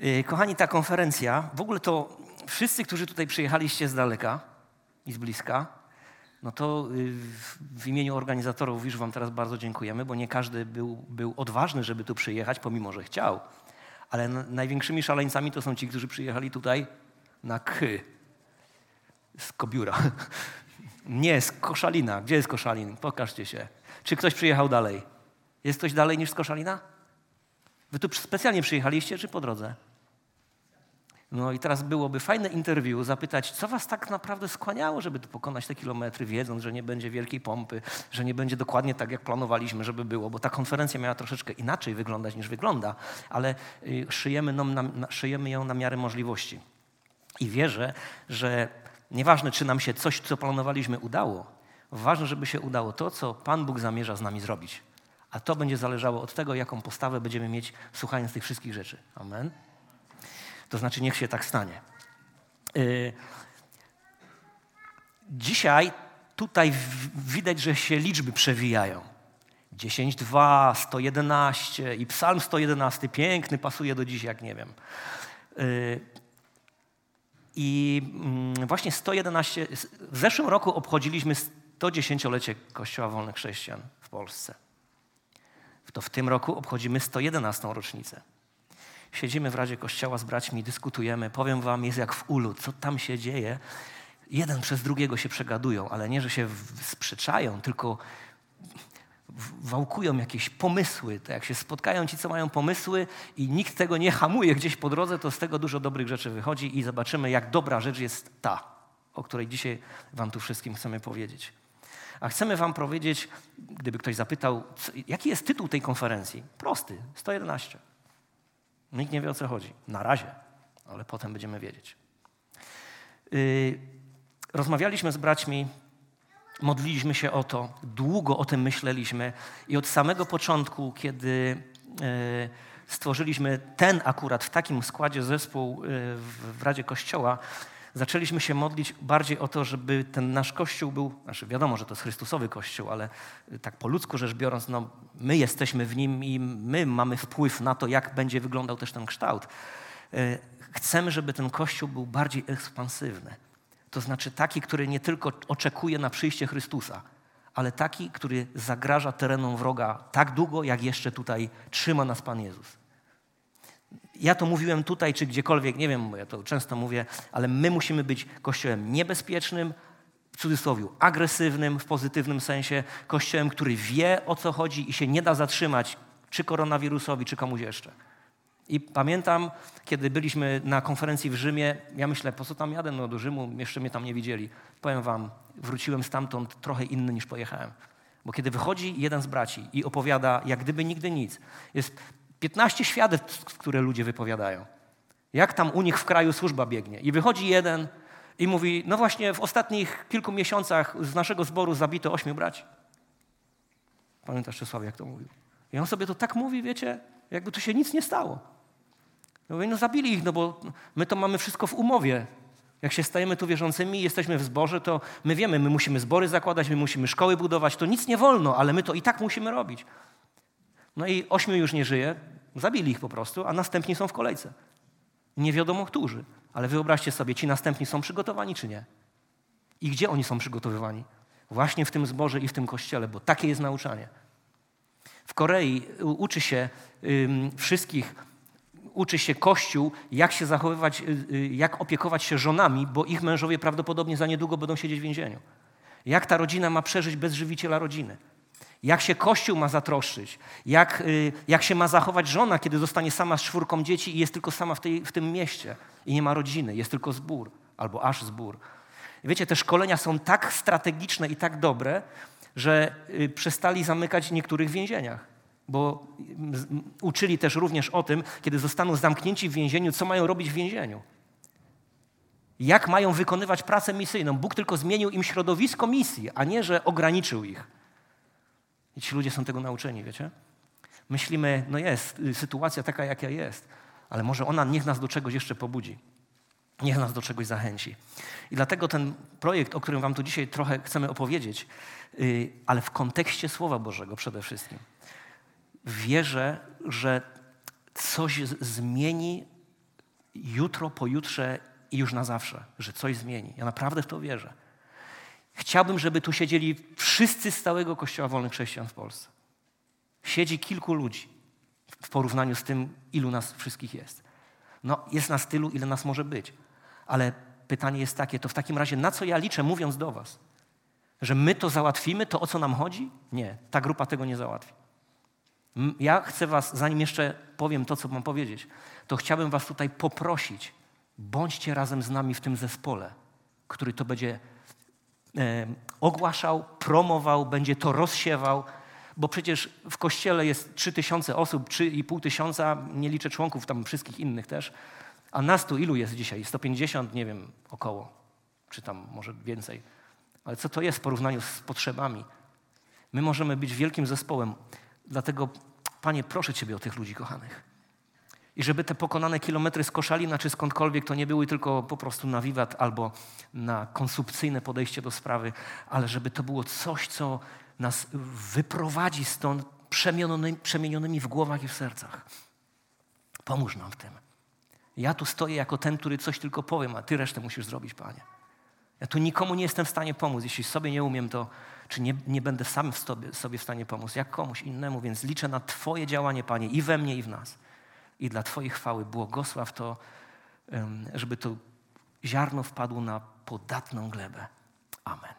Kochani, ta konferencja, w ogóle to wszyscy, którzy tutaj przyjechaliście z daleka i z bliska, no to w imieniu organizatorów już wam teraz bardzo dziękujemy, bo nie każdy był odważny, żeby tu przyjechać, pomimo że chciał. Ale największymi szaleńcami to są ci, którzy przyjechali tutaj na z Kobiura. Nie, z Koszalina. Gdzie jest Koszalin? Pokażcie się. Czy ktoś przyjechał dalej? Jest ktoś dalej niż z Koszalina? Wy tu specjalnie przyjechaliście, czy po drodze? No i teraz byłoby fajne interview, zapytać, co was tak naprawdę skłaniało, żeby tu pokonać te kilometry, wiedząc, że nie będzie wielkiej pompy, że nie będzie dokładnie tak, jak planowaliśmy, żeby było, bo ta konferencja miała troszeczkę inaczej wyglądać niż wygląda, ale szyjemy ją na miarę możliwości. I wierzę, że nieważne, czy nam się coś, co planowaliśmy, udało, ważne, żeby się udało to, co Pan Bóg zamierza z nami zrobić. A to będzie zależało od tego, jaką postawę będziemy mieć, słuchając tych wszystkich rzeczy. Amen. To znaczy, niech się tak stanie. Dzisiaj tutaj widać, że się liczby przewijają. 10:2, 111 i Psalm 111, piękny, pasuje do dziś, jak nie wiem. I właśnie 111, w zeszłym roku obchodziliśmy 110-lecie Kościoła Wolnych Chrześcijan w Polsce. To w tym roku obchodzimy 111. rocznicę. Siedzimy w Radzie Kościoła z braćmi, dyskutujemy. Powiem wam, jest jak w ulu. Co tam się dzieje? Jeden przez drugiego się przegadują, ale nie, że się sprzeczają, tylko wałkują jakieś pomysły. To jak się spotkają ci, co mają pomysły i nikt tego nie hamuje gdzieś po drodze, to z tego dużo dobrych rzeczy wychodzi i zobaczymy, jak dobra rzecz jest ta, o której dzisiaj wam tu wszystkim chcemy powiedzieć. A chcemy wam powiedzieć, gdyby ktoś zapytał, jaki jest tytuł tej konferencji? Prosty, 111. Nikt nie wie, o co chodzi. Na razie, ale potem będziemy wiedzieć. Rozmawialiśmy z braćmi, modliliśmy się o to, długo o tym myśleliśmy i od samego początku, kiedy stworzyliśmy ten akurat w takim składzie zespół w Radzie Kościoła, zaczęliśmy się modlić bardziej o to, żeby ten nasz Kościół był, znaczy wiadomo, że to jest Chrystusowy Kościół, ale tak po ludzku rzecz biorąc, no my jesteśmy w nim i my mamy wpływ na to, jak będzie wyglądał też ten kształt. Chcemy, żeby ten Kościół był bardziej ekspansywny. To znaczy taki, który nie tylko oczekuje na przyjście Chrystusa, ale taki, który zagraża terenom wroga tak długo, jak jeszcze tutaj trzyma nas Pan Jezus. Ja to mówiłem tutaj, czy gdziekolwiek, nie wiem, bo ja to często mówię, ale my musimy być Kościołem niebezpiecznym, w cudzysłowie agresywnym, w pozytywnym sensie, Kościołem, który wie, o co chodzi i się nie da zatrzymać, czy koronawirusowi, czy komuś jeszcze. I pamiętam, kiedy byliśmy na konferencji w Rzymie, ja myślę, po co tam jadę? No do Rzymu, jeszcze mnie tam nie widzieli. Powiem wam, wróciłem stamtąd trochę inny niż pojechałem. Bo kiedy wychodzi jeden z braci i opowiada, jak gdyby nigdy nic, jest 15 świadectw, które ludzie wypowiadają. Jak tam u nich w kraju służba biegnie. I wychodzi jeden i mówi, no właśnie w ostatnich kilku miesiącach z naszego zboru zabito 8 braci. Pamiętasz, Czesław, jak to mówił? I on sobie to tak mówi, wiecie, jakby tu się nic nie stało. No zabili ich, no bo my to mamy wszystko w umowie. Jak się stajemy tu wierzącymi, jesteśmy w zborze, to my wiemy, my musimy zbory zakładać, my musimy szkoły budować, to nic nie wolno, ale my to i tak musimy robić. No i 8 już nie żyje, zabili ich po prostu, a następni są w kolejce. Nie wiadomo którzy, ale wyobraźcie sobie, ci następni są przygotowani czy nie? I gdzie oni są przygotowywani? Właśnie w tym zborze i w tym kościele, bo takie jest nauczanie. W Korei uczy się Kościół, jak się zachowywać, jak opiekować się żonami, bo ich mężowie prawdopodobnie za niedługo będą siedzieć w więzieniu. Jak ta rodzina ma przeżyć bez żywiciela rodziny. Jak się Kościół ma zatroszczyć. Jak się ma zachować żona, kiedy zostanie sama z 4 dzieci i jest tylko sama w tym mieście i nie ma rodziny, jest tylko zbór albo aż zbór. Wiecie, te szkolenia są tak strategiczne i tak dobre, że przestali zamykać niektórych w więzieniach. Bo uczyli też również o tym, kiedy zostaną zamknięci w więzieniu, co mają robić w więzieniu. Jak mają wykonywać pracę misyjną. Bóg tylko zmienił im środowisko misji, a nie, że ograniczył ich. I ci ludzie są tego nauczeni, wiecie? Myślimy, no jest sytuacja taka, jaka jest, ale może ona niech nas do czegoś jeszcze pobudzi. Niech nas do czegoś zachęci. I dlatego ten projekt, o którym wam tu dzisiaj trochę chcemy opowiedzieć, ale w kontekście Słowa Bożego przede wszystkim. Wierzę, że coś zmieni jutro, pojutrze i już na zawsze, że coś zmieni. Ja naprawdę w to wierzę. Chciałbym, żeby tu siedzieli wszyscy z całego Kościoła Wolnych Chrześcijan w Polsce. Siedzi kilku ludzi w porównaniu z tym, ilu nas wszystkich jest. No, jest nas tylu, ile nas może być. Ale pytanie jest takie, to w takim razie na co ja liczę, mówiąc do was? Że my to załatwimy, to o co nam chodzi? Nie, ta grupa tego nie załatwi. Ja chcę was, zanim jeszcze powiem to, co mam powiedzieć, to chciałbym was tutaj poprosić, bądźcie razem z nami w tym zespole, który to będzie ogłaszał, promował, będzie to rozsiewał, bo przecież w Kościele jest 3000 osób, 3500, nie liczę członków tam wszystkich innych też, a nas tu ilu jest dzisiaj? 150, nie wiem, około, czy tam może więcej. Ale co to jest w porównaniu z potrzebami? My możemy być wielkim zespołem, dlatego Panie, proszę Ciebie o tych ludzi kochanych. I żeby te pokonane kilometry z Koszalina czy skądkolwiek to nie były tylko po prostu na wiwat albo na konsumpcyjne podejście do sprawy, ale żeby to było coś, co nas wyprowadzi stąd przemienionymi w głowach i w sercach. Pomóż nam w tym. Ja tu stoję jako ten, który coś tylko powiem, a Ty resztę musisz zrobić, Panie. Ja tu nikomu nie jestem w stanie pomóc. Jeśli sobie nie umiem, to czy nie będę sam sobie w stanie pomóc, jak komuś innemu, więc liczę na Twoje działanie, Panie, i we mnie, i w nas. I dla Twojej chwały błogosław to, żeby to ziarno wpadło na podatną glebę. Amen.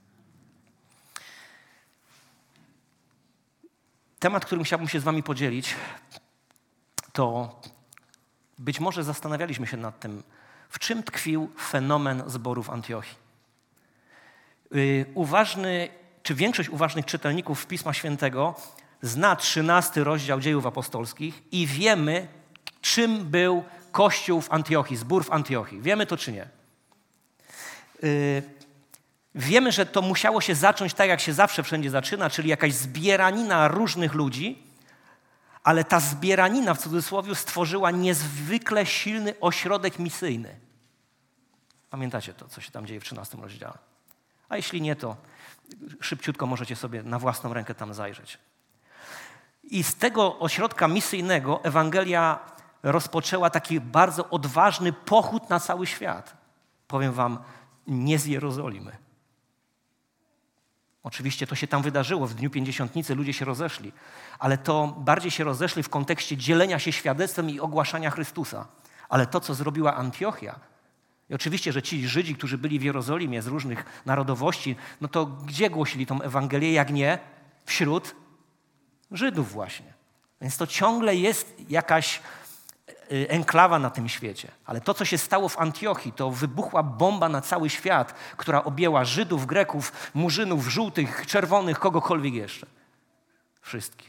Temat, którym chciałbym się z wami podzielić, to być może zastanawialiśmy się nad tym, w czym tkwił fenomen zborów Antiochii. Większość uważnych czytelników Pisma Świętego zna 13 rozdział Dziejów Apostolskich i wiemy, czym był Kościół w Antiochii, zbór w Antiochii. Wiemy to czy nie? Wiemy, że to musiało się zacząć tak, jak się zawsze wszędzie zaczyna, czyli jakaś zbieranina różnych ludzi, ale ta zbieranina w cudzysłowie stworzyła niezwykle silny ośrodek misyjny. Pamiętacie to, co się tam dzieje w 13 rozdziale? A jeśli nie, to szybciutko możecie sobie na własną rękę tam zajrzeć. I z tego ośrodka misyjnego Ewangelia rozpoczęła taki bardzo odważny pochód na cały świat. Powiem wam, nie z Jerozolimy. Oczywiście to się tam wydarzyło, w Dniu Pięćdziesiątnicy ludzie się rozeszli, ale to bardziej się rozeszli w kontekście dzielenia się świadectwem i ogłaszania Chrystusa. Ale to, co zrobiła Antiochia, i oczywiście, że ci Żydzi, którzy byli w Jerozolimie z różnych narodowości, no to gdzie głosili tą Ewangelię, jak nie wśród Żydów właśnie. Więc to ciągle jest jakaś enklawa na tym świecie. Ale to, co się stało w Antiochii, to wybuchła bomba na cały świat, która objęła Żydów, Greków, Murzynów, żółtych, czerwonych, kogokolwiek jeszcze. Wszystkich.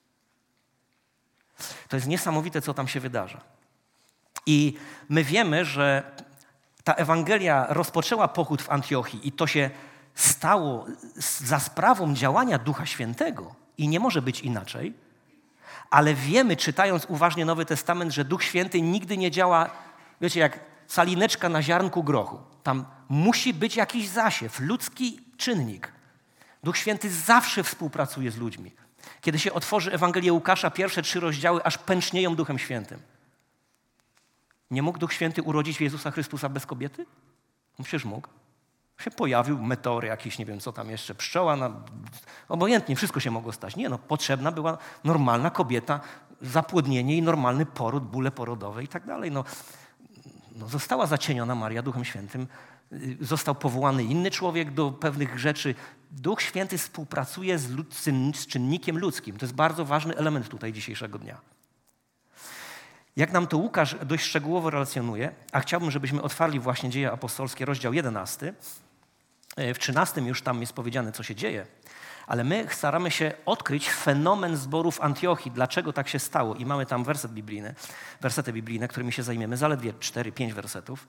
To jest niesamowite, co tam się wydarza. I my wiemy, że ta Ewangelia rozpoczęła pochód w Antiochii i to się stało za sprawą działania Ducha Świętego i nie może być inaczej, ale wiemy, czytając uważnie Nowy Testament, że Duch Święty nigdy nie działa, wiecie, jak salineczka na ziarnku grochu. Tam musi być jakiś zasiew, ludzki czynnik. Duch Święty zawsze współpracuje z ludźmi. Kiedy się otworzy Ewangelię Łukasza, pierwsze 3 rozdziały aż pęcznieją Duchem Świętym. Nie mógł Duch Święty urodzić Jezusa Chrystusa bez kobiety? No przecież mógł. Się pojawił meteor jakiś, nie wiem co tam jeszcze, pszczoła, obojętnie, wszystko się mogło stać. Nie, no potrzebna była normalna kobieta, zapłodnienie i normalny poród, bóle porodowe i tak dalej. No, została zacieniona Maria Duchem Świętym, został powołany inny człowiek do pewnych rzeczy. Duch Święty współpracuje z czynnikiem ludzkim. To jest bardzo ważny element tutaj dzisiejszego dnia. Jak nam to Łukasz dość szczegółowo relacjonuje, a chciałbym, żebyśmy otwarli właśnie Dzieje Apostolskie, rozdział 11. W 13 już tam jest powiedziane, co się dzieje, ale my staramy się odkryć fenomen zborów Antiochii, dlaczego tak się stało. I mamy tam wersety biblijne, którymi się zajmiemy, zaledwie 4-5 wersetów.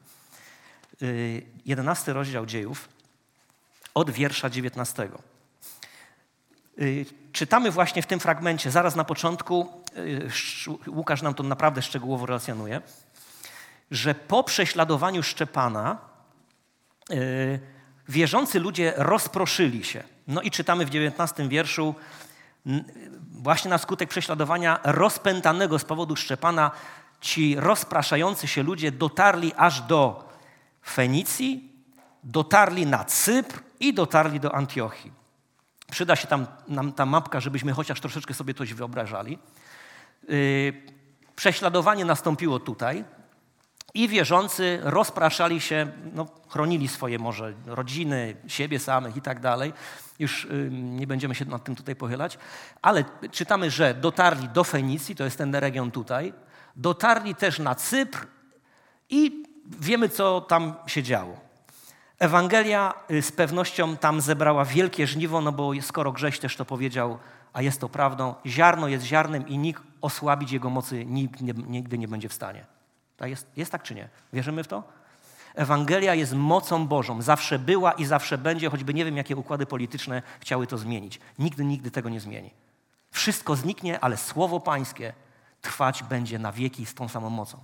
11 rozdział Dziejów, od wiersza 19. Czytamy właśnie w tym fragmencie, zaraz na początku, Łukasz nam to naprawdę szczegółowo relacjonuje, że po prześladowaniu Szczepana wierzący ludzie rozproszyli się. No i czytamy w 19 wierszu, właśnie na skutek prześladowania rozpętanego z powodu Szczepana ci rozpraszający się ludzie dotarli aż do Fenicji, dotarli na Cypr i dotarli do Antiochii. Przyda się nam ta mapka, żebyśmy chociaż troszeczkę sobie coś wyobrażali. Prześladowanie nastąpiło tutaj i wierzący rozpraszali się, chronili swoje może rodziny, siebie samych i tak dalej. Już nie będziemy się nad tym tutaj pochylać, ale czytamy, że dotarli do Fenicji, to jest ten region tutaj, dotarli też na Cypr i wiemy, co tam się działo. Ewangelia z pewnością tam zebrała wielkie żniwo, bo skoro Grześ też to powiedział, a jest to prawdą, ziarno jest ziarnem i nikt osłabić jego mocy nigdy nie będzie w stanie. Tak jest tak czy nie? Wierzymy w to? Ewangelia jest mocą Bożą. Zawsze była i zawsze będzie, choćby nie wiem, jakie układy polityczne chciały to zmienić. Nigdy tego nie zmieni. Wszystko zniknie, ale Słowo Pańskie trwać będzie na wieki z tą samą mocą.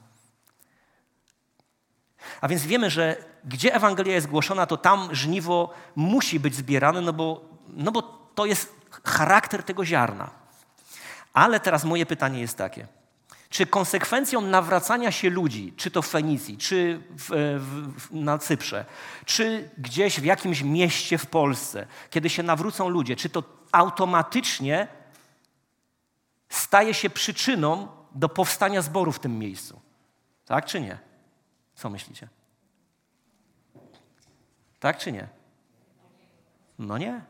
A więc wiemy, że gdzie Ewangelia jest głoszona, to tam żniwo musi być zbierane, bo to jest charakter tego ziarna. Ale teraz moje pytanie jest takie. Czy konsekwencją nawracania się ludzi, czy to w Fenicji, czy na Cyprze, czy gdzieś w jakimś mieście w Polsce, kiedy się nawrócą ludzie, czy to automatycznie staje się przyczyną do powstania zboru w tym miejscu? Tak czy nie? Co myślicie? Tak czy nie? No nie.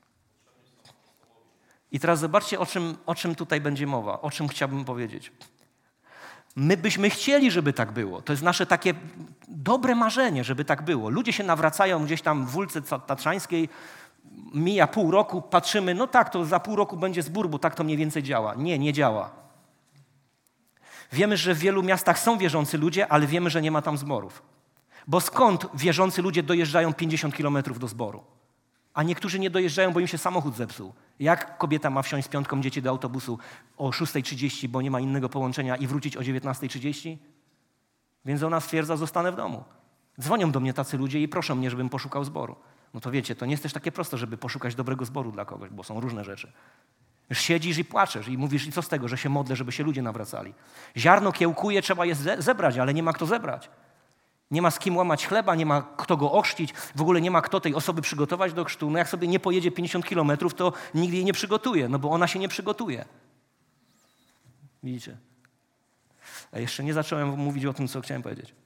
I teraz zobaczcie, o czym tutaj będzie mowa, o czym chciałbym powiedzieć. My byśmy chcieli, żeby tak było. To jest nasze takie dobre marzenie, żeby tak było. Ludzie się nawracają gdzieś tam w Wólce Tatrzańskiej, mija pół roku, patrzymy, to za pół roku będzie zbór, bo tak to mniej więcej działa. Nie działa. Wiemy, że w wielu miastach są wierzący ludzie, ale wiemy, że nie ma tam zborów. Bo skąd wierzący ludzie dojeżdżają 50 kilometrów do zboru? A niektórzy nie dojeżdżają, bo im się samochód zepsuł. Jak kobieta ma wsiąść z 5 dzieci do autobusu o 6:30, bo nie ma innego połączenia i wrócić o 19:30? Więc ona stwierdza, zostanę w domu. Dzwonią do mnie tacy ludzie i proszą mnie, żebym poszukał zboru. To wiecie, to nie jest też takie proste, żeby poszukać dobrego zboru dla kogoś, bo są różne rzeczy. Już siedzisz i płaczesz i mówisz, i co z tego, że się modlę, żeby się ludzie nawracali. Ziarno kiełkuje, trzeba je zebrać, ale nie ma kto zebrać. Nie ma z kim łamać chleba, nie ma kto go ochrzcić, w ogóle nie ma kto tej osoby przygotować do chrztu. Jak sobie nie pojedzie 50 kilometrów, to nigdy jej nie przygotuje, bo ona się nie przygotuje. Widzicie? A jeszcze nie zacząłem mówić o tym, co chciałem powiedzieć.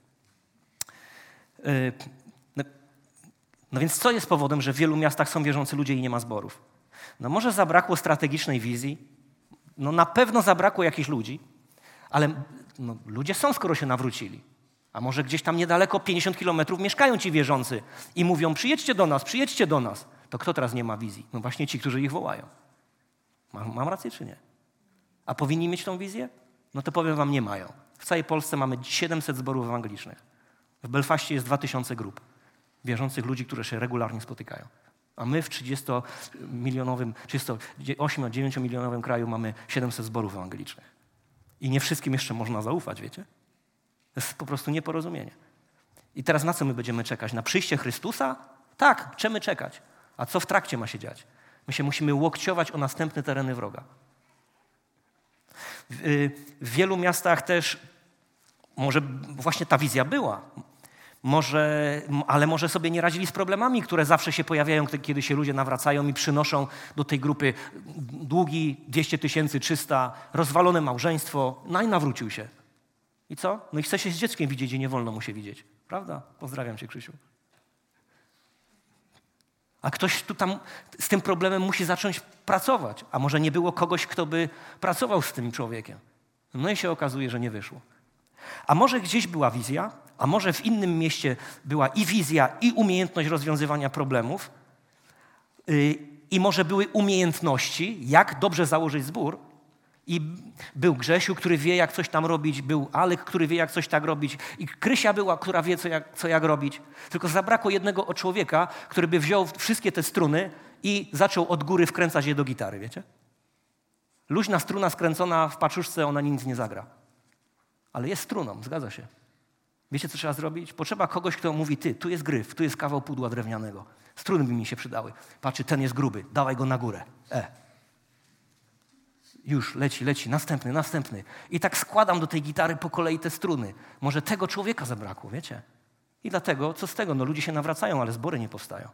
No więc co jest powodem, że w wielu miastach są wierzący ludzie i nie ma zborów? Może zabrakło strategicznej wizji, na pewno zabrakło jakichś ludzi, ale ludzie są, skoro się nawrócili. A może gdzieś tam niedaleko, 50 kilometrów mieszkają ci wierzący i mówią, przyjedźcie do nas. To kto teraz nie ma wizji? Właśnie ci, którzy ich wołają. Mam rację czy nie? A powinni mieć tą wizję? To powiem wam, nie mają. W całej Polsce mamy 700 zborów ewangelicznych. W Belfaście jest 2000 grup wierzących ludzi, które się regularnie spotykają. A my w 30-milionowym, 38-9-milionowym kraju mamy 700 zborów ewangelicznych. I nie wszystkim jeszcze można zaufać, wiecie? To jest po prostu nieporozumienie. I teraz na co my będziemy czekać? Na przyjście Chrystusa? Tak, chcemy czekać. A co w trakcie ma się dziać? My się musimy łokciować o następne tereny wroga. W wielu miastach też może właśnie ta wizja była, ale może sobie nie radzili z problemami, które zawsze się pojawiają, kiedy się ludzie nawracają i przynoszą do tej grupy długi 200 000, 300, rozwalone małżeństwo, i nawrócił się. I co? I chce się z dzieckiem widzieć i nie wolno mu się widzieć. Prawda? Pozdrawiam cię, Krzysiu. A ktoś tu tam z tym problemem musi zacząć pracować. A może nie było kogoś, kto by pracował z tym człowiekiem. I się okazuje, że nie wyszło. A może gdzieś była wizja, a może w innym mieście była i wizja, i umiejętność rozwiązywania problemów, i może były umiejętności, jak dobrze założyć zbór. I był Grzesiu, który wie, jak coś tam robić, był Alek, który wie, jak coś tak robić, i Krysia była, która wie, co jak robić. Tylko zabrakło jednego człowieka, który by wziął wszystkie te struny i zaczął od góry wkręcać je do gitary, wiecie? Luźna struna skręcona w paczuszce, ona nic nie zagra. Ale jest struną, zgadza się. Wiecie, co trzeba zrobić? Potrzeba kogoś, kto mówi, tu jest gryf, tu jest kawał pudła drewnianego. Struny by mi się przydały. Patrzy, ten jest gruby, dawaj go na górę. Już, leci, następny. I tak składam do tej gitary po kolei te struny. Może tego człowieka zabrakło, wiecie? I dlatego, co z tego? No ludzie się nawracają, ale zbory nie powstają.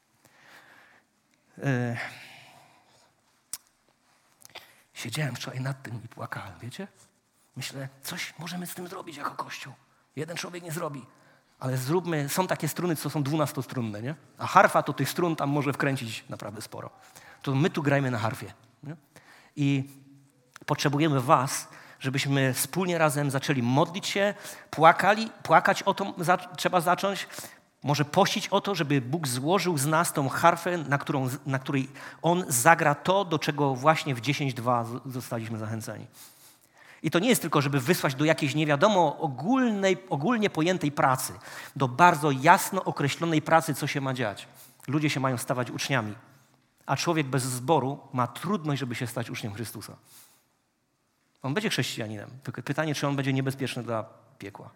Siedziałem wczoraj nad tym i płakałem, wiecie? Myślę, coś możemy z tym zrobić jako Kościół. Jeden człowiek nie zrobi. Ale zróbmy, są takie struny, co są 12-strunne, nie? A harfa to tych strun tam może wkręcić naprawdę sporo. To my tu grajmy na harfie. Nie? I potrzebujemy was, żebyśmy wspólnie razem zaczęli modlić się, płakać o to trzeba zacząć, może pościć o to, żeby Bóg złożył z nas tą harfę, na której On zagra to, do czego właśnie w 10:2 zostaliśmy zachęceni. I to nie jest tylko, żeby wysłać do jakiejś nie wiadomo ogólnie pojętej pracy, do bardzo jasno określonej pracy, co się ma dziać. Ludzie się mają stawać uczniami, a człowiek bez zboru ma trudność, żeby się stać uczniem Chrystusa. On będzie chrześcijaninem, tylko pytanie, czy on będzie niebezpieczny dla piekła.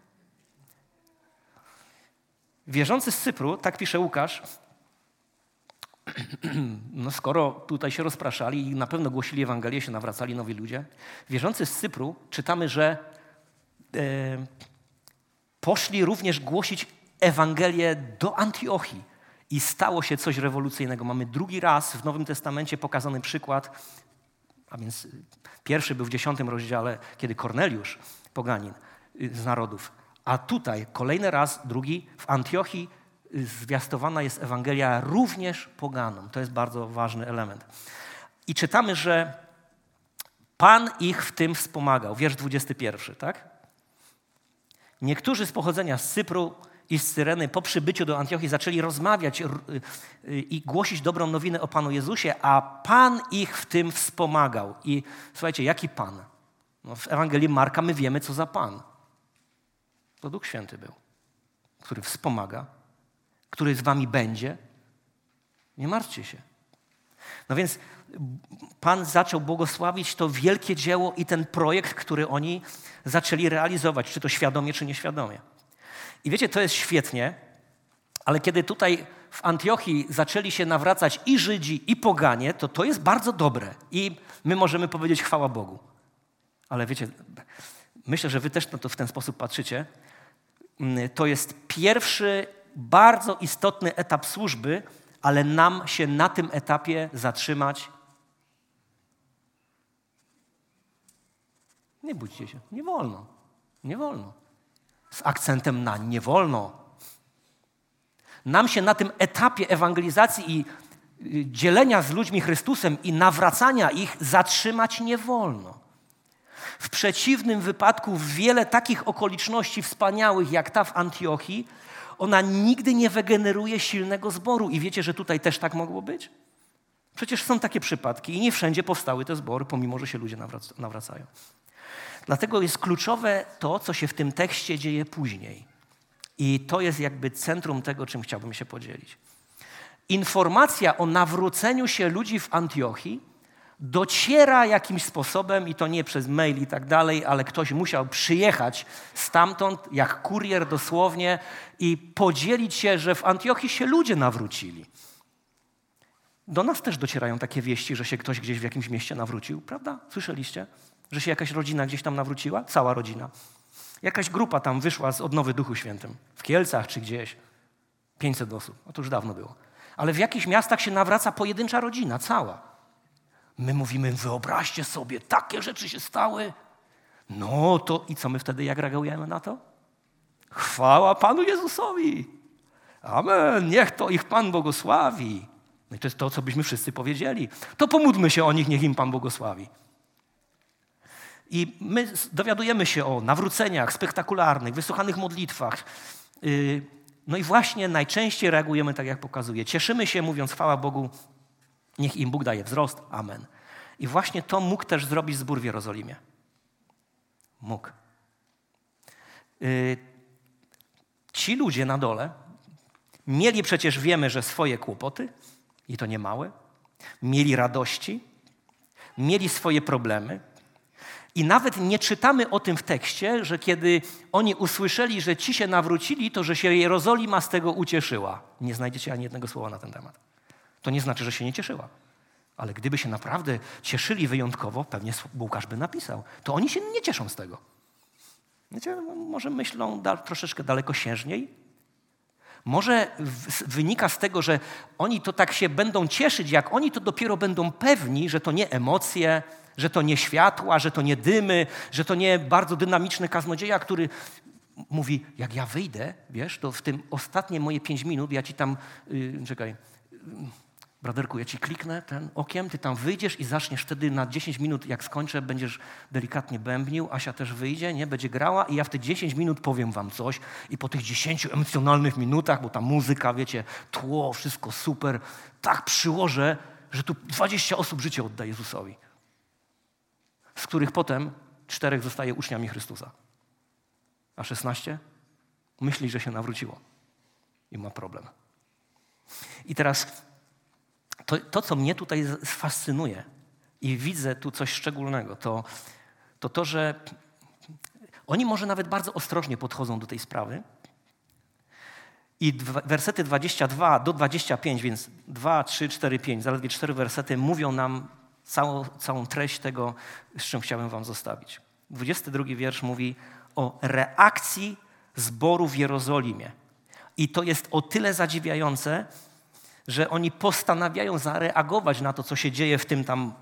Wierzący z Cypru, tak pisze Łukasz, no skoro tutaj się rozpraszali i na pewno głosili Ewangelię, się nawracali nowi ludzie, wierzący z Cypru, czytamy, że poszli również głosić Ewangelię do Antiochii i stało się coś rewolucyjnego. Mamy drugi raz w Nowym Testamencie pokazany przykład, a więc pierwszy był w 10 rozdziale, kiedy Korneliusz, poganin z narodów, a tutaj kolejny raz, drugi, w Antiochii zwiastowana jest Ewangelia również poganom. To jest bardzo ważny element. I czytamy, że Pan ich w tym wspomagał. Wiersz 21, tak? Niektórzy z pochodzenia z Cypru i z Cyreny po przybyciu do Antiochii zaczęli rozmawiać i głosić dobrą nowinę o Panu Jezusie, a Pan ich w tym wspomagał. I słuchajcie, jaki Pan? No, w Ewangelii Marka my wiemy, co za Pan. To Duch Święty był, który wspomaga, który z wami będzie. Nie martwcie się. No więc Pan zaczął błogosławić to wielkie dzieło i ten projekt, który oni zaczęli realizować, czy to świadomie, czy nieświadomie. I wiecie, to jest świetnie, ale kiedy tutaj w Antiochii zaczęli się nawracać i Żydzi, i poganie, to jest bardzo dobre. I my możemy powiedzieć chwała Bogu. Ale wiecie, myślę, że wy też na to w ten sposób patrzycie. To jest pierwszy bardzo istotny etap służby, ale nam się na tym etapie zatrzymać. Nie bójcie się, nie wolno. Nie wolno. Z akcentem na nie wolno. Nam się na tym etapie ewangelizacji i dzielenia z ludźmi Chrystusem i nawracania ich zatrzymać nie wolno. W przeciwnym wypadku wiele takich okoliczności wspaniałych jak ta w Antiochii, ona nigdy nie wygeneruje silnego zboru. I wiecie, że tutaj też tak mogło być? Przecież są takie przypadki i nie wszędzie powstały te zbory, pomimo że się ludzie nawracają. Dlatego jest kluczowe to, co się w tym tekście dzieje później. I to jest jakby centrum tego, czym chciałbym się podzielić. Informacja o nawróceniu się ludzi w Antiochii dociera jakimś sposobem, i to nie przez mail i tak dalej, ale ktoś musiał przyjechać stamtąd, jak kurier dosłownie, i podzielić się, że w Antiochii się ludzie nawrócili. Do nas też docierają takie wieści, że się ktoś gdzieś w jakimś mieście nawrócił, prawda? Słyszeliście? Że się jakaś rodzina gdzieś tam nawróciła? Cała rodzina. Jakaś grupa tam wyszła z odnowy Duchu Świętym. W Kielcach czy gdzieś. 500 osób. A to już dawno było. Ale w jakichś miastach się nawraca pojedyncza rodzina, cała. My mówimy, wyobraźcie sobie, takie rzeczy się stały. No to i co my wtedy, jak reagujemy na to? Chwała Panu Jezusowi. Amen. Niech to ich Pan błogosławi. No i to jest to, co byśmy wszyscy powiedzieli. To pomódlmy się o nich, niech im Pan błogosławi. I my dowiadujemy się o nawróceniach spektakularnych, wysłuchanych modlitwach. No i właśnie najczęściej reagujemy tak, jak pokazuje. Cieszymy się, mówiąc chwała Bogu, niech im Bóg daje wzrost. Amen. I właśnie to mógł też zrobić zbór w Jerozolimie. Mógł. Ci ludzie na dole mieli przecież, wiemy, że swoje kłopoty, i to nie małe, mieli radości, mieli swoje problemy. I nawet nie czytamy o tym w tekście, że kiedy oni usłyszeli, że ci się nawrócili, to że się Jerozolima z tego ucieszyła. Nie znajdziecie ani jednego słowa na ten temat. To nie znaczy, że się nie cieszyła. Ale gdyby się naprawdę cieszyli wyjątkowo, pewnie Łukasz by napisał. To oni się nie cieszą z tego. Wiecie, może myślą troszeczkę dalekosiężniej. Może wynika z tego, że oni to tak się będą cieszyć, jak oni to dopiero będą pewni, że to nie emocje, że to nie światła, że to nie dymy, że to nie bardzo dynamiczny kaznodzieja, który mówi, jak ja wyjdę, wiesz, to w tym ostatnie moje 5 minut, ja ci tam, braderku, ja ci kliknę ten okiem, ty tam wyjdziesz i zaczniesz wtedy na 10 minut, jak skończę, będziesz delikatnie bębnił, Asia też wyjdzie, nie, będzie grała i ja w te 10 minut powiem wam coś i po tych 10 emocjonalnych minutach, bo ta muzyka, wiecie, tło, wszystko super, tak przyłożę, że tu 20 osób życie odda Jezusowi, z których potem 4 zostaje uczniami Chrystusa, a 16 myśli, że się nawróciło i ma problem. I teraz to, co mnie tutaj fascynuje i widzę tu coś szczególnego, to, że oni może nawet bardzo ostrożnie podchodzą do tej sprawy i wersety 22 do 25, więc 2, 3, 4, 5, zaledwie 4 wersety mówią nam całą treść tego, z czym chciałem wam zostawić. 22 wiersz mówi o reakcji zboru w Jerozolimie. I to jest o tyle zadziwiające, że oni postanawiają zareagować na to, co się dzieje w tym tam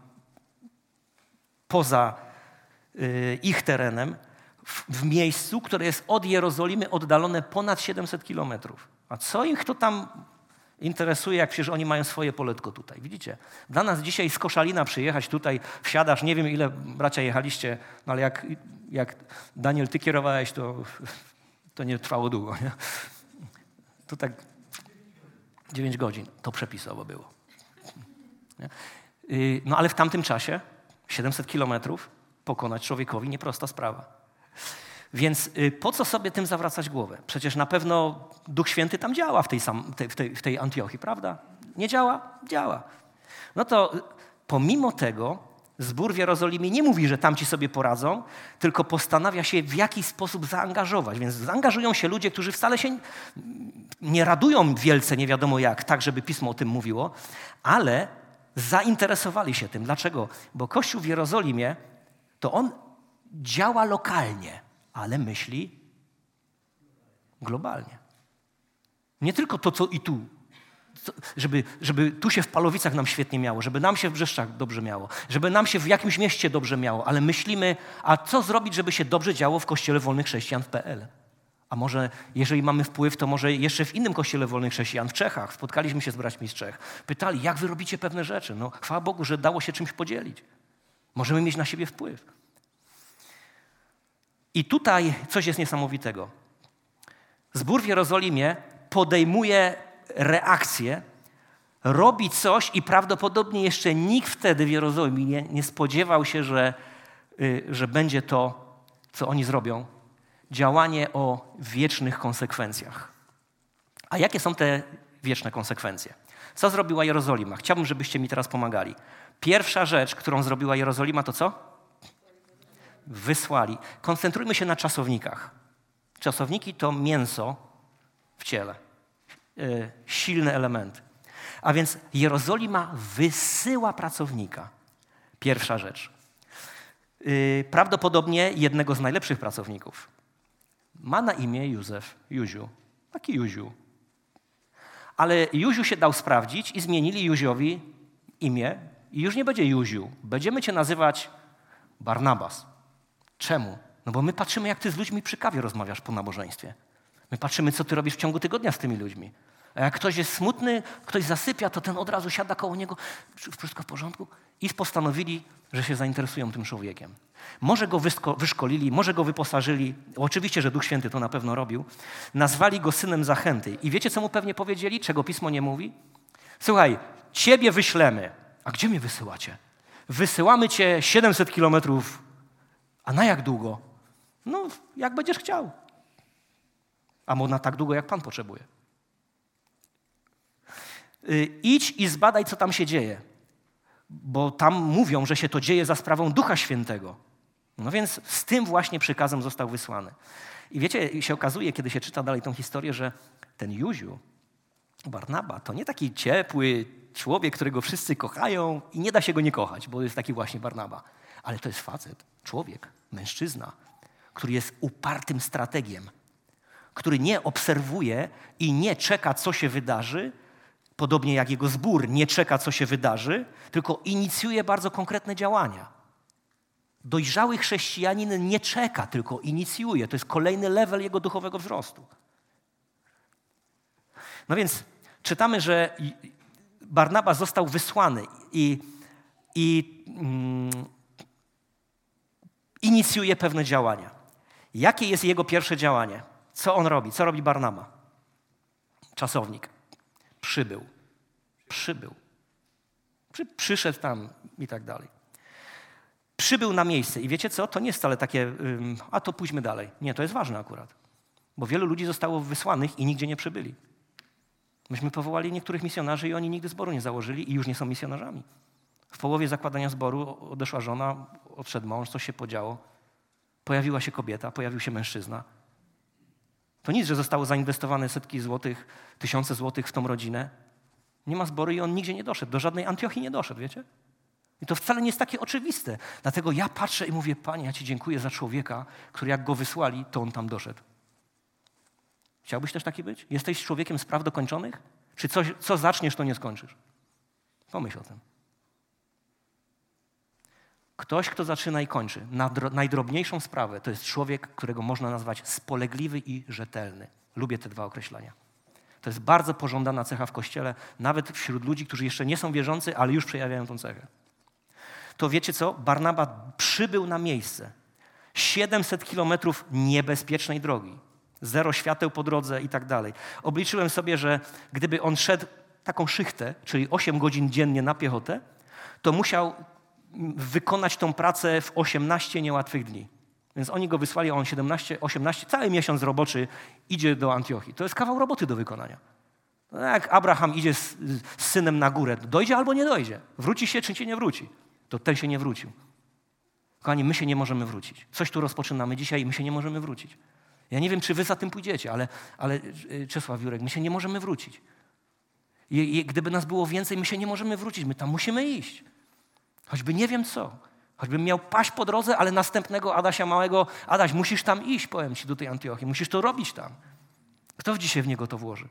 poza ich terenem, w miejscu, które jest od Jerozolimy oddalone ponad 700 kilometrów. A co ich to tam interesuje, jak przecież oni mają swoje poletko tutaj. Widzicie? Dla nas dzisiaj z Koszalina przyjechać tutaj, wsiadasz, nie wiem ile bracia jechaliście, no ale jak Daniel, ty kierowałeś, to nie trwało długo. Nie? To tak 9 godzin, to przepisowo było. Nie? No ale w tamtym czasie 700 kilometrów pokonać człowiekowi nieprosta sprawa. Więc po co sobie tym zawracać głowę? Przecież na pewno Duch Święty tam działa w tej Antiochii, prawda? Nie działa? Działa. No to pomimo tego zbór w Jerozolimie nie mówi, że tamci sobie poradzą, tylko postanawia się w jakiś sposób zaangażować. Więc zaangażują się ludzie, którzy wcale się nie radują wielce, nie wiadomo jak, tak żeby Pismo o tym mówiło, ale zainteresowali się tym. Dlaczego? Bo Kościół w Jerozolimie to on działa lokalnie, ale myśli globalnie. Nie tylko to, co i tu. Żeby tu się w Palowicach nam świetnie miało, żeby nam się w Brzeszczach dobrze miało, żeby nam się w jakimś mieście dobrze miało, ale myślimy, a co zrobić, żeby się dobrze działo w Kościele Wolnych Chrześcijan w PL? A może, jeżeli mamy wpływ, to może jeszcze w innym Kościele Wolnych Chrześcijan w Czechach. Spotkaliśmy się z braćmi z Czech. Pytali, jak wy robicie pewne rzeczy? No, chwała Bogu, że dało się czymś podzielić. Możemy mieć na siebie wpływ. I tutaj coś jest niesamowitego. Zbór w Jerozolimie podejmuje reakcję, robi coś i prawdopodobnie jeszcze nikt wtedy w Jerozolimie nie spodziewał się, że będzie to, co oni zrobią, działanie o wiecznych konsekwencjach. A jakie są te wieczne konsekwencje? Co zrobiła Jerozolima? Chciałbym, żebyście mi teraz pomagali. Pierwsza rzecz, którą zrobiła Jerozolima, to co? Wysłali. Koncentrujmy się na czasownikach. Czasowniki to mięso w ciele. Silny element. A więc Jerozolima wysyła pracownika. Pierwsza rzecz. Prawdopodobnie jednego z najlepszych pracowników. Ma na imię Józiu. Taki Józiu. Ale Józiu się dał sprawdzić i zmienili Józiowi imię. I już nie będzie Józiu. Będziemy cię nazywać Barnabas. Czemu? No bo my patrzymy, jak ty z ludźmi przy kawie rozmawiasz po nabożeństwie. My patrzymy, co ty robisz w ciągu tygodnia z tymi ludźmi. A jak ktoś jest smutny, ktoś zasypia, to ten od razu siada koło niego, wszystko w porządku? I postanowili, że się zainteresują tym człowiekiem. Może go wyszkolili, może go wyposażyli. Oczywiście, że Duch Święty to na pewno robił. Nazwali go synem zachęty. I wiecie, co mu pewnie powiedzieli? Czego Pismo nie mówi? Słuchaj, ciebie wyślemy. A gdzie mnie wysyłacie? Wysyłamy cię 700 kilometrów. A na jak długo? No, jak będziesz chciał. A na tak długo, jak Pan potrzebuje. Idź i zbadaj, co tam się dzieje. Bo tam mówią, że się to dzieje za sprawą Ducha Świętego. No więc z tym właśnie przykazem został wysłany. I wiecie, się okazuje, kiedy się czyta dalej tą historię, że ten Józiu Barnaba to nie taki ciepły człowiek, którego wszyscy kochają i nie da się go nie kochać, bo jest taki właśnie Barnaba. Ale to jest facet, człowiek, mężczyzna, który jest upartym strategiem, który nie obserwuje i nie czeka, co się wydarzy, podobnie jak jego zbór nie czeka, co się wydarzy, tylko inicjuje bardzo konkretne działania. Dojrzały chrześcijanin nie czeka, tylko inicjuje. To jest kolejny level jego duchowego wzrostu. No więc czytamy, że Barnaba został wysłany i inicjuje pewne działania. Jakie jest jego pierwsze działanie? Co on robi? Co robi Barnaba? Czasownik. Przybył. Przyszedł tam i tak dalej. Przybył na miejsce. I wiecie co? To nie jest wcale takie, a to pójdźmy dalej. Nie, to jest ważne akurat. Bo wielu ludzi zostało wysłanych i nigdzie nie przybyli. Myśmy powołali niektórych misjonarzy i oni nigdy zboru nie założyli i już nie są misjonarzami. W połowie zakładania zboru odeszła żona, odszedł mąż, coś się podziało. Pojawiła się kobieta, pojawił się mężczyzna. To nic, że zostało zainwestowane setki złotych, tysiące złotych w tą rodzinę. Nie ma zboru i on nigdzie nie doszedł. Do żadnej Antiochii nie doszedł, wiecie? I to wcale nie jest takie oczywiste. Dlatego ja patrzę i mówię, Panie, ja Ci dziękuję za człowieka, który jak go wysłali, to on tam doszedł. Chciałbyś też taki być? Jesteś człowiekiem spraw dokończonych? Czy co zaczniesz, to nie skończysz? Pomyśl o tym. Ktoś, kto zaczyna i kończy najdrobniejszą sprawę, to jest człowiek, którego można nazwać spolegliwy i rzetelny. Lubię te dwa określenia. To jest bardzo pożądana cecha w Kościele, nawet wśród ludzi, którzy jeszcze nie są wierzący, ale już przejawiają tę cechę. To wiecie co? Barnaba przybył na miejsce. 700 kilometrów niebezpiecznej drogi. 0 świateł po drodze i tak dalej. Obliczyłem sobie, że gdyby on szedł taką szychtę, czyli 8 godzin dziennie na piechotę, to musiał wykonać tą pracę w 18 niełatwych dni. Więc oni go wysłali, a on 17, 18, cały miesiąc roboczy idzie do Antiochii. To jest kawał roboty do wykonania. No jak Abraham idzie z synem na górę, dojdzie albo nie dojdzie. Wróci się, czy się nie wróci. To ten się nie wrócił. Kochani, my się nie możemy wrócić. Coś tu rozpoczynamy dzisiaj i my się nie możemy wrócić. Ja nie wiem, czy wy za tym pójdziecie, ale Czesław Jurek, my się nie możemy wrócić. I gdyby nas było więcej, my się nie możemy wrócić. My tam musimy iść. Choćby nie wiem co. Choćbym miał paść po drodze, ale następnego Adasia małego, Adaś, musisz tam iść, powiem ci, do tej Antiochii. Musisz to robić tam. Kto dzisiaj w niego to włoży?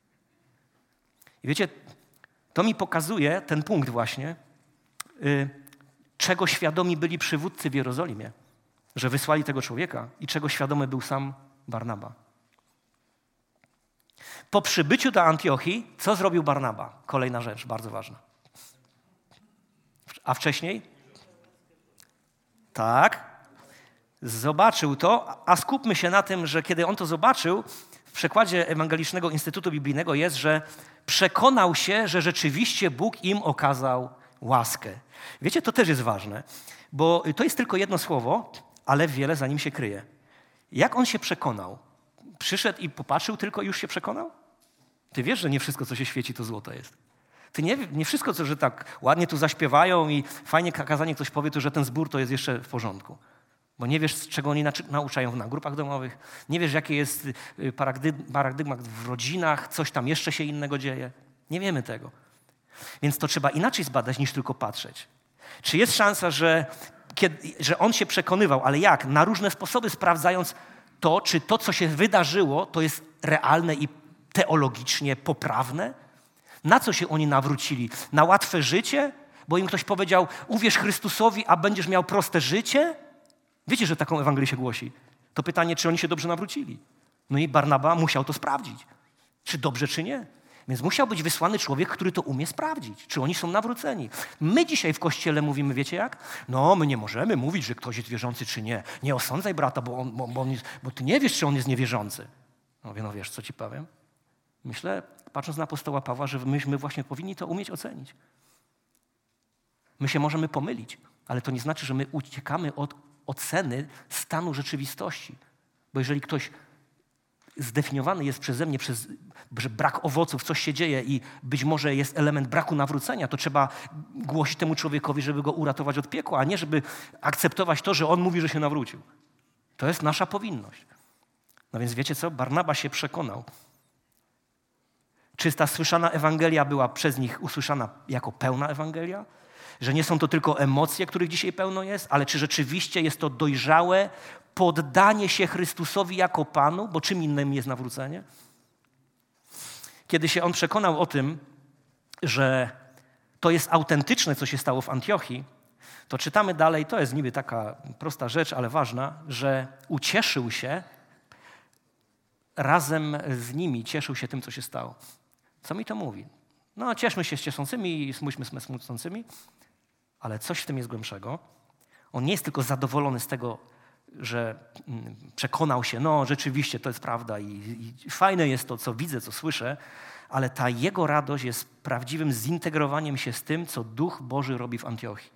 I wiecie, to mi pokazuje ten punkt właśnie, czego świadomi byli przywódcy w Jerozolimie, że wysłali tego człowieka i czego świadomy był sam Barnaba. Po przybyciu do Antiochii, co zrobił Barnaba? Kolejna rzecz, bardzo ważna. A wcześniej? Tak. Zobaczył to, a skupmy się na tym, że kiedy on to zobaczył, w przekładzie Ewangelicznego Instytutu Biblijnego jest, że przekonał się, że rzeczywiście Bóg im okazał łaskę. Wiecie, to też jest ważne, bo to jest tylko jedno słowo, ale wiele za nim się kryje. Jak on się przekonał? Przyszedł i popatrzył tylko i już się przekonał? Ty wiesz, że nie wszystko, co się świeci, to złoto jest. Ty nie wszystko, co, że tak ładnie tu zaśpiewają i fajnie kazanie ktoś powie, to że ten zbór to jest jeszcze w porządku. Bo nie wiesz, czego oni nauczają na grupach domowych. Nie wiesz, jaki jest paradygmat w rodzinach, coś tam jeszcze się innego dzieje. Nie wiemy tego. Więc to trzeba inaczej zbadać, niż tylko patrzeć. Czy jest szansa, że on się przekonywał, ale jak? Na różne sposoby sprawdzając to, czy to, co się wydarzyło, to jest realne i teologicznie poprawne? Na co się oni nawrócili? Na łatwe życie? Bo im ktoś powiedział, uwierz Chrystusowi, a będziesz miał proste życie? Wiecie, że taką Ewangelię się głosi. To pytanie, czy oni się dobrze nawrócili? No i Barnaba musiał to sprawdzić. Czy dobrze, czy nie. Więc musiał być wysłany człowiek, który to umie sprawdzić, czy oni są nawróceni. My dzisiaj w Kościele mówimy, wiecie jak? No, my nie możemy mówić, że ktoś jest wierzący, czy nie. Nie osądzaj brata, bo ty nie wiesz, czy on jest niewierzący. No wiesz, co ci powiem? Myślę, patrząc na apostoła Pawła, że myśmy właśnie powinni to umieć ocenić. My się możemy pomylić, ale to nie znaczy, że my uciekamy od oceny stanu rzeczywistości. Bo jeżeli ktoś zdefiniowany jest przeze mnie przez brak owoców, coś się dzieje i być może jest element braku nawrócenia, to trzeba głosić temu człowiekowi, żeby go uratować od piekła, a nie żeby akceptować to, że on mówi, że się nawrócił. To jest nasza powinność. No więc wiecie co? Barnaba się przekonał. Czy ta słyszana Ewangelia była przez nich usłyszana jako pełna Ewangelia? Że nie są to tylko emocje, których dzisiaj pełno jest, ale czy rzeczywiście jest to dojrzałe poddanie się Chrystusowi jako Panu, bo czym innym jest nawrócenie? Kiedy się on przekonał o tym, że to jest autentyczne, co się stało w Antiochii, to czytamy dalej, to jest niby taka prosta rzecz, ale ważna, że ucieszył się razem z nimi, cieszył się tym, co się stało. Co mi to mówi? No, cieszmy się z cieszącymi i smućmy z smucącymi, ale coś w tym jest głębszego. On nie jest tylko zadowolony z tego, że przekonał się, no rzeczywiście to jest prawda i fajne jest to, co widzę, co słyszę, ale ta jego radość jest prawdziwym zintegrowaniem się z tym, co Duch Boży robi w Antiochii.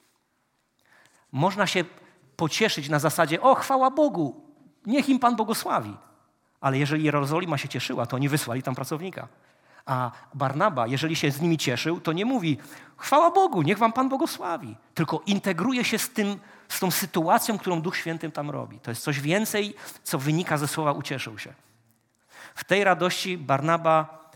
Można się pocieszyć na zasadzie, o chwała Bogu, niech im Pan błogosławi. Ale jeżeli Jerozolima się cieszyła, to oni wysłali tam pracownika. A Barnaba, jeżeli się z nimi cieszył, to nie mówi chwała Bogu, niech wam Pan błogosławi. Tylko integruje się z tą sytuacją, którą Duch Święty tam robi. To jest coś więcej, co wynika ze słowa ucieszył się. W tej radości Barnaba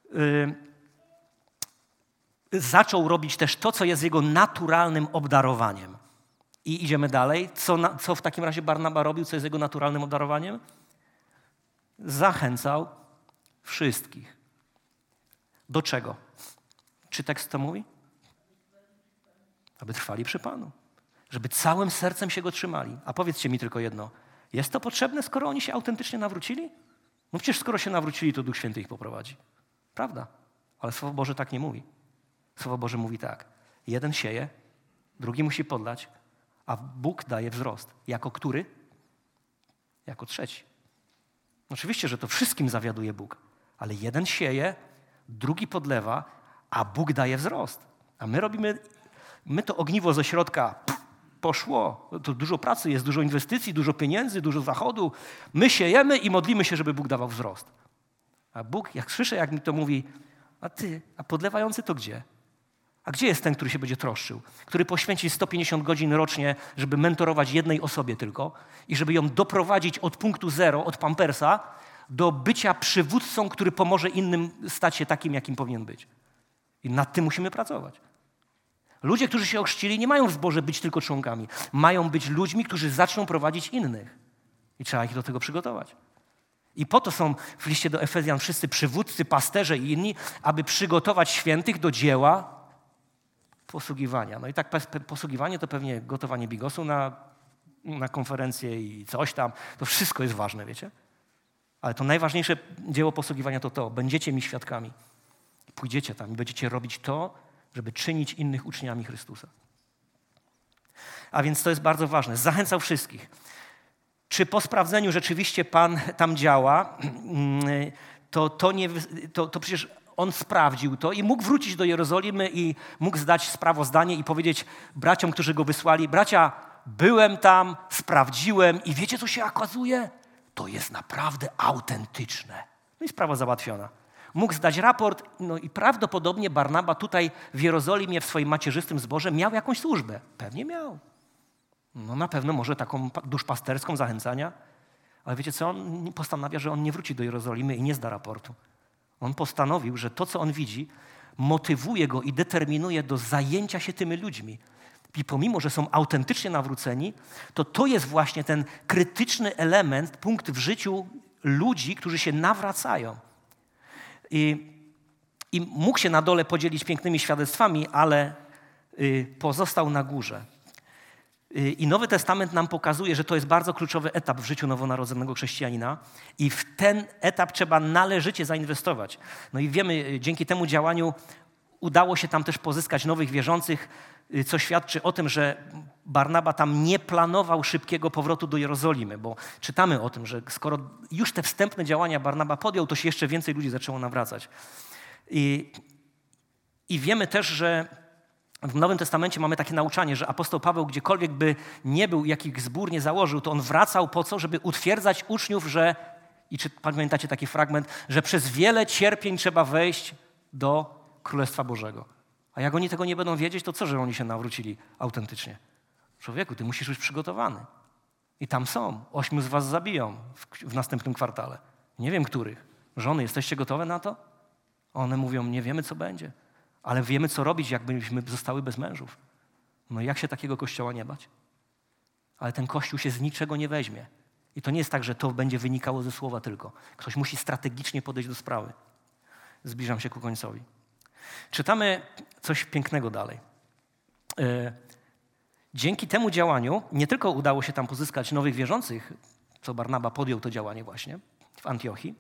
zaczął robić też to, co jest jego naturalnym obdarowaniem. I idziemy dalej. Co w takim razie Barnaba robił, co jest jego naturalnym obdarowaniem? Zachęcał wszystkich. Do czego? Czy tekst to mówi? Aby trwali przy Panu. Żeby całym sercem się Go trzymali. A powiedzcie mi tylko jedno. Jest to potrzebne, skoro oni się autentycznie nawrócili? No przecież skoro się nawrócili, to Duch Święty ich poprowadzi. Prawda? Ale Słowo Boże tak nie mówi. Słowo Boże mówi tak. Jeden sieje, drugi musi podlać, a Bóg daje wzrost. Jako który? Jako trzeci. Oczywiście, że to wszystkim zawiaduje Bóg, ale jeden sieje, drugi podlewa, a Bóg daje wzrost. A my to ogniwo ze środka poszło. To dużo pracy jest, dużo inwestycji, dużo pieniędzy, dużo zachodu. My siejemy i modlimy się, żeby Bóg dawał wzrost. A Bóg, jak słyszę, jak mi to mówi, a podlewający to gdzie? A gdzie jest ten, który się będzie troszczył? Który poświęci 150 godzin rocznie, żeby mentorować jednej osobie tylko i żeby ją doprowadzić od punktu zero, od pampersa, do bycia przywódcą, który pomoże innym stać się takim, jakim powinien być. I nad tym musimy pracować. Ludzie, którzy się ochrzcili, nie mają w zborze być tylko członkami. Mają być ludźmi, którzy zaczną prowadzić innych. I trzeba ich do tego przygotować. I po to są w liście do Efezjan wszyscy przywódcy, pasterze i inni, aby przygotować świętych do dzieła posługiwania. No i tak posługiwanie to pewnie gotowanie bigosu na konferencję i coś tam. To wszystko jest ważne, wiecie? Ale to najważniejsze dzieło posługiwania to. Będziecie mi świadkami. Pójdziecie tam i będziecie robić to, żeby czynić innych uczniami Chrystusa. A więc to jest bardzo ważne. Zachęcał wszystkich. Czy po sprawdzeniu rzeczywiście Pan tam działa, to przecież On sprawdził to i mógł wrócić do Jerozolimy i mógł zdać sprawozdanie i powiedzieć braciom, którzy Go wysłali, bracia, byłem tam, sprawdziłem i wiecie, co się okazuje? To jest naprawdę autentyczne. No i sprawa załatwiona. Mógł zdać raport, no i prawdopodobnie Barnaba tutaj w Jerozolimie w swoim macierzystym zborze miał jakąś służbę. Pewnie miał. No na pewno może taką duszpasterską zachęcania. Ale wiecie co? On postanawia, że on nie wróci do Jerozolimy i nie zda raportu. On postanowił, że to, co on widzi, motywuje go i determinuje do zajęcia się tymi ludźmi. I pomimo, że są autentycznie nawróceni, to jest właśnie ten krytyczny element, punkt w życiu ludzi, którzy się nawracają. I mógł się na dole podzielić pięknymi świadectwami, ale pozostał na górze. I Nowy Testament nam pokazuje, że to jest bardzo kluczowy etap w życiu nowonarodzonego chrześcijanina i w ten etap trzeba należycie zainwestować. No i wiemy, dzięki temu działaniu udało się tam też pozyskać nowych wierzących, co świadczy o tym, że Barnaba tam nie planował szybkiego powrotu do Jerozolimy, bo czytamy o tym, że skoro już te wstępne działania Barnaba podjął, to się jeszcze więcej ludzi zaczęło nawracać. I wiemy też, że w Nowym Testamencie mamy takie nauczanie, że apostoł Paweł gdziekolwiek by nie był, jakich zbór nie założył, to on wracał po co? Żeby utwierdzać uczniów, i czy pamiętacie taki fragment, że przez wiele cierpień trzeba wejść do Królestwa Bożego. A jak oni tego nie będą wiedzieć, to co, że oni się nawrócili autentycznie? Człowieku, ty musisz być przygotowany. I tam są. 8 z was zabiją w następnym kwartale. Nie wiem, których. Żony, jesteście gotowe na to? One mówią, nie wiemy, co będzie, ale wiemy, co robić, jakbyśmy zostały bez mężów. No jak się takiego kościoła nie bać? Ale ten kościół się z niczego nie weźmie. I to nie jest tak, że to będzie wynikało ze słowa tylko. Ktoś musi strategicznie podejść do sprawy. Zbliżam się ku końcowi. Czytamy coś pięknego dalej. Dzięki temu działaniu nie tylko udało się tam pozyskać nowych wierzących, co Barnaba podjął to działanie właśnie w Antiochii,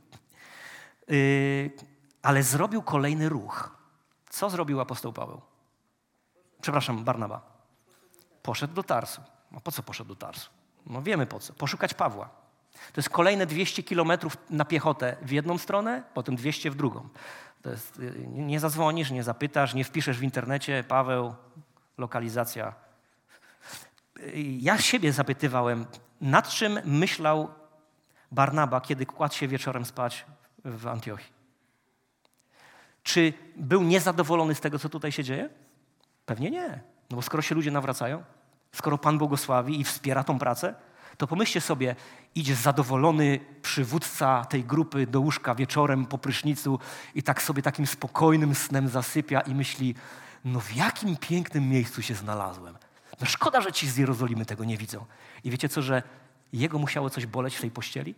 ale zrobił kolejny ruch. Co zrobił apostoł Paweł? Przepraszam, Barnaba. Poszedł do Tarsu. No po co poszedł do Tarsu? No wiemy po co. Poszukać Pawła. To jest kolejne 200 kilometrów na piechotę w jedną stronę, potem 200 w drugą. To jest, nie zadzwonisz, nie zapytasz, nie wpiszesz w internecie Paweł, lokalizacja. Ja siebie zapytywałem, nad czym myślał Barnaba, kiedy kładł się wieczorem spać w Antiochii. Czy był niezadowolony z tego, co tutaj się dzieje? Pewnie nie. No bo skoro się ludzie nawracają, skoro Pan błogosławi i wspiera tą pracę, to pomyślcie sobie, idzie zadowolony przywódca tej grupy do łóżka wieczorem po prysznicu i tak sobie takim spokojnym snem zasypia i myśli, no w jakim pięknym miejscu się znalazłem. No szkoda, że ci z Jerozolimy tego nie widzą. I wiecie co, że jego musiało coś boleć w tej pościeli?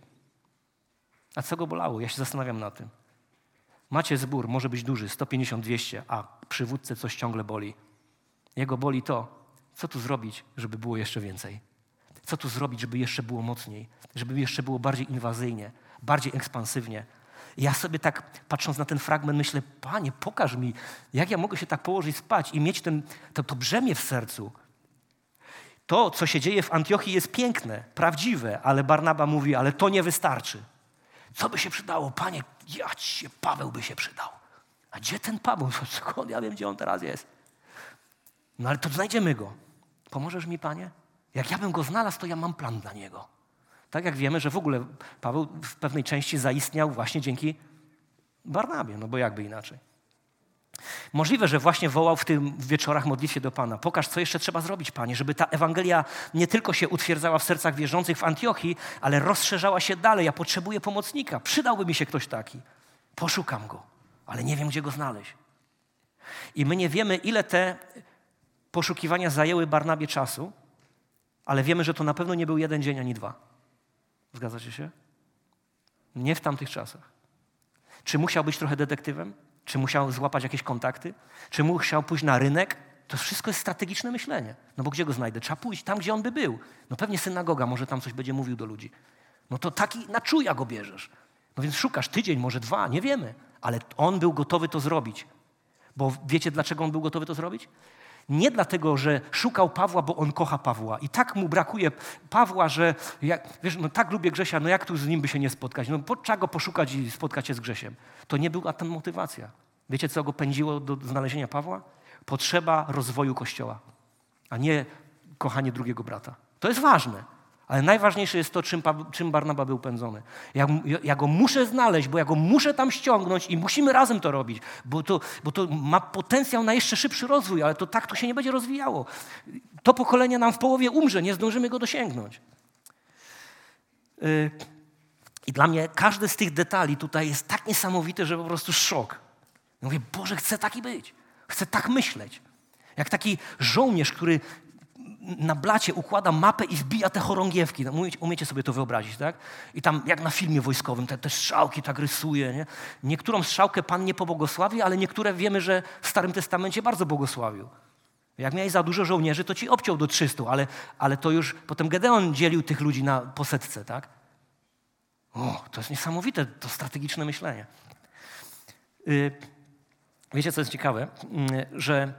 A co go bolało? Ja się zastanawiam nad tym. Macie zbór, może być duży, 150-200, a przywódcę coś ciągle boli. Jego boli to, co tu zrobić, żeby było jeszcze więcej. Co tu zrobić, żeby jeszcze było mocniej, żeby jeszcze było bardziej inwazyjnie, bardziej ekspansywnie. I ja sobie tak, patrząc na ten fragment, myślę, Panie, pokaż mi, jak ja mogę się tak położyć spać i mieć to brzemię w sercu. To, co się dzieje w Antiochii, jest piękne, prawdziwe, ale Barnaba mówi, ale to nie wystarczy. Co by się przydało? Panie, Paweł by się przydał. A gdzie ten Paweł? Skąd ja wiem, gdzie on teraz jest? No ale to znajdziemy go. Pomożesz mi, Panie? Jak ja bym go znalazł, to ja mam plan dla niego. Tak jak wiemy, że w ogóle Paweł w pewnej części zaistniał właśnie dzięki Barnabie, no bo jakby inaczej. Możliwe, że właśnie wołał w tym wieczorach modlitwie do Pana. Pokaż, co jeszcze trzeba zrobić, Panie, żeby ta Ewangelia nie tylko się utwierdzała w sercach wierzących w Antiochii, ale rozszerzała się dalej. Ja potrzebuję pomocnika. Przydałby mi się ktoś taki. Poszukam go, ale nie wiem, gdzie go znaleźć. I my nie wiemy, ile te poszukiwania zajęły Barnabie czasu, ale wiemy, że to na pewno nie był 1 dzień ani 2. Zgadzacie się? Nie w tamtych czasach. Czy musiał być trochę detektywem? Czy musiał złapać jakieś kontakty? Czy musiał pójść na rynek? To wszystko jest strategiczne myślenie. No bo gdzie go znajdę? Trzeba pójść tam, gdzie on by był. No pewnie synagoga, może tam coś będzie mówił do ludzi. No to taki na czuja go bierzesz. No więc szukasz tydzień, może 2, nie wiemy. Ale on był gotowy to zrobić. Bo wiecie, dlaczego on był gotowy to zrobić? Nie dlatego, że szukał Pawła, bo on kocha Pawła. I tak mu brakuje Pawła, że wiesz, no tak lubię Grzesia, no jak tu z nim by się nie spotkać? No trzeba go poszukać i spotkać się z Grzesiem. To nie była ta motywacja. Wiecie, co go pędziło do znalezienia Pawła? Potrzeba rozwoju Kościoła, a nie kochanie drugiego brata. To jest ważne, ale najważniejsze jest to, czym Barnaba był pędzony. Ja go muszę znaleźć, bo ja go muszę tam ściągnąć i musimy razem to robić, bo to ma potencjał na jeszcze szybszy rozwój, ale to tak to się nie będzie rozwijało. To pokolenie nam w połowie umrze, nie zdążymy go dosięgnąć. I dla mnie każdy z tych detali tutaj jest tak niesamowity, że po prostu szok. Ja mówię, Boże, chcę taki być. Chcę tak myśleć. Jak taki żołnierz, który na blacie układa mapę i wbija te chorągiewki. No, umiecie sobie to wyobrazić, tak? I tam jak na filmie wojskowym te strzałki tak rysuje. Nie? Niektórą strzałkę Pan nie pobłogosławi, ale niektóre wiemy, że w Starym Testamencie bardzo błogosławił. Jak miałeś za dużo żołnierzy, to ci obciął do 300, ale to już potem Gedeon dzielił tych ludzi po setce, tak? O, to jest niesamowite, to strategiczne myślenie. Wiecie, co jest ciekawe? Że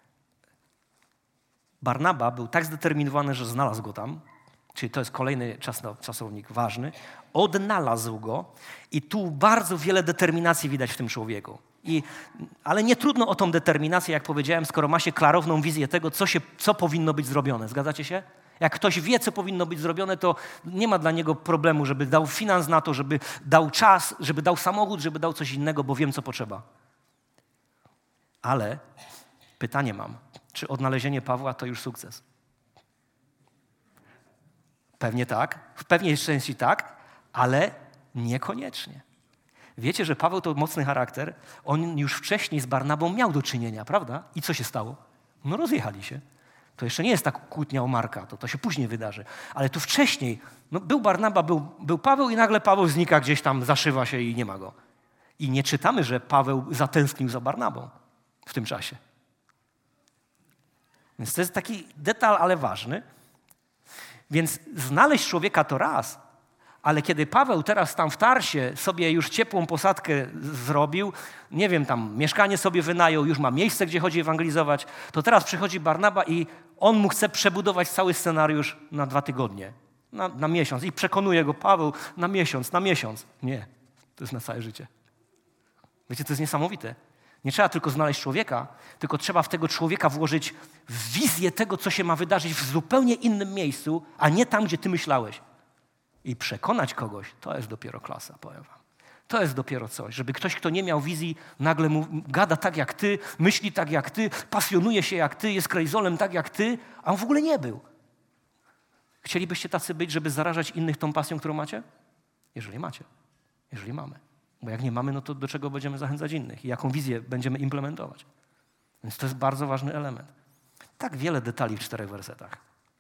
Barnaba był tak zdeterminowany, że znalazł go tam, czyli to jest kolejny czasownik ważny, odnalazł go i tu bardzo wiele determinacji widać w tym człowieku. Ale nie trudno o tą determinację, jak powiedziałem, skoro ma się klarowną wizję tego, co powinno być zrobione. Zgadzacie się? Jak ktoś wie, co powinno być zrobione, to nie ma dla niego problemu, żeby dał finans na to, żeby dał czas, żeby dał samochód, żeby dał coś innego, bo wiem, co potrzeba. Ale pytanie mam, czy odnalezienie Pawła to już sukces? Pewnie tak, w pewnej części tak, ale niekoniecznie. Wiecie, że Paweł to mocny charakter. On już wcześniej z Barnabą miał do czynienia, prawda? I co się stało? No rozjechali się. To jeszcze nie jest tak kłótnia o Marka, to się później wydarzy. Ale tu wcześniej, no był Barnaba, był Paweł i nagle Paweł znika gdzieś tam, zaszywa się i nie ma go. I nie czytamy, że Paweł zatęsknił za Barnabą w tym czasie. Więc to jest taki detal, ale ważny. Więc znaleźć człowieka to raz, ale kiedy Paweł teraz tam w Tarsie sobie już ciepłą posadkę zrobił, nie wiem, tam mieszkanie sobie wynajął, już ma miejsce, gdzie chodzi ewangelizować, to teraz przychodzi Barnaba i on mu chce przebudować cały scenariusz na 2 tygodnie, na miesiąc. I przekonuje go, Paweł, na miesiąc. Nie, to jest na całe życie. Wiecie, to jest niesamowite. Nie trzeba tylko znaleźć człowieka, tylko trzeba w tego człowieka włożyć wizję tego, co się ma wydarzyć w zupełnie innym miejscu, a nie tam, gdzie ty myślałeś. I przekonać kogoś, to jest dopiero klasa, powiem wam. To jest dopiero coś, żeby ktoś, kto nie miał wizji, nagle gada tak jak ty, myśli tak jak ty, pasjonuje się jak ty, jest krejzolem tak jak ty, a on w ogóle nie był. Chcielibyście tacy być, żeby zarażać innych tą pasją, którą macie? Jeżeli macie. Jeżeli mamy. Bo jak nie mamy, no to do czego będziemy zachęcać innych i jaką wizję będziemy implementować. Więc to jest bardzo ważny element. Tak wiele detali w 4 wersetach.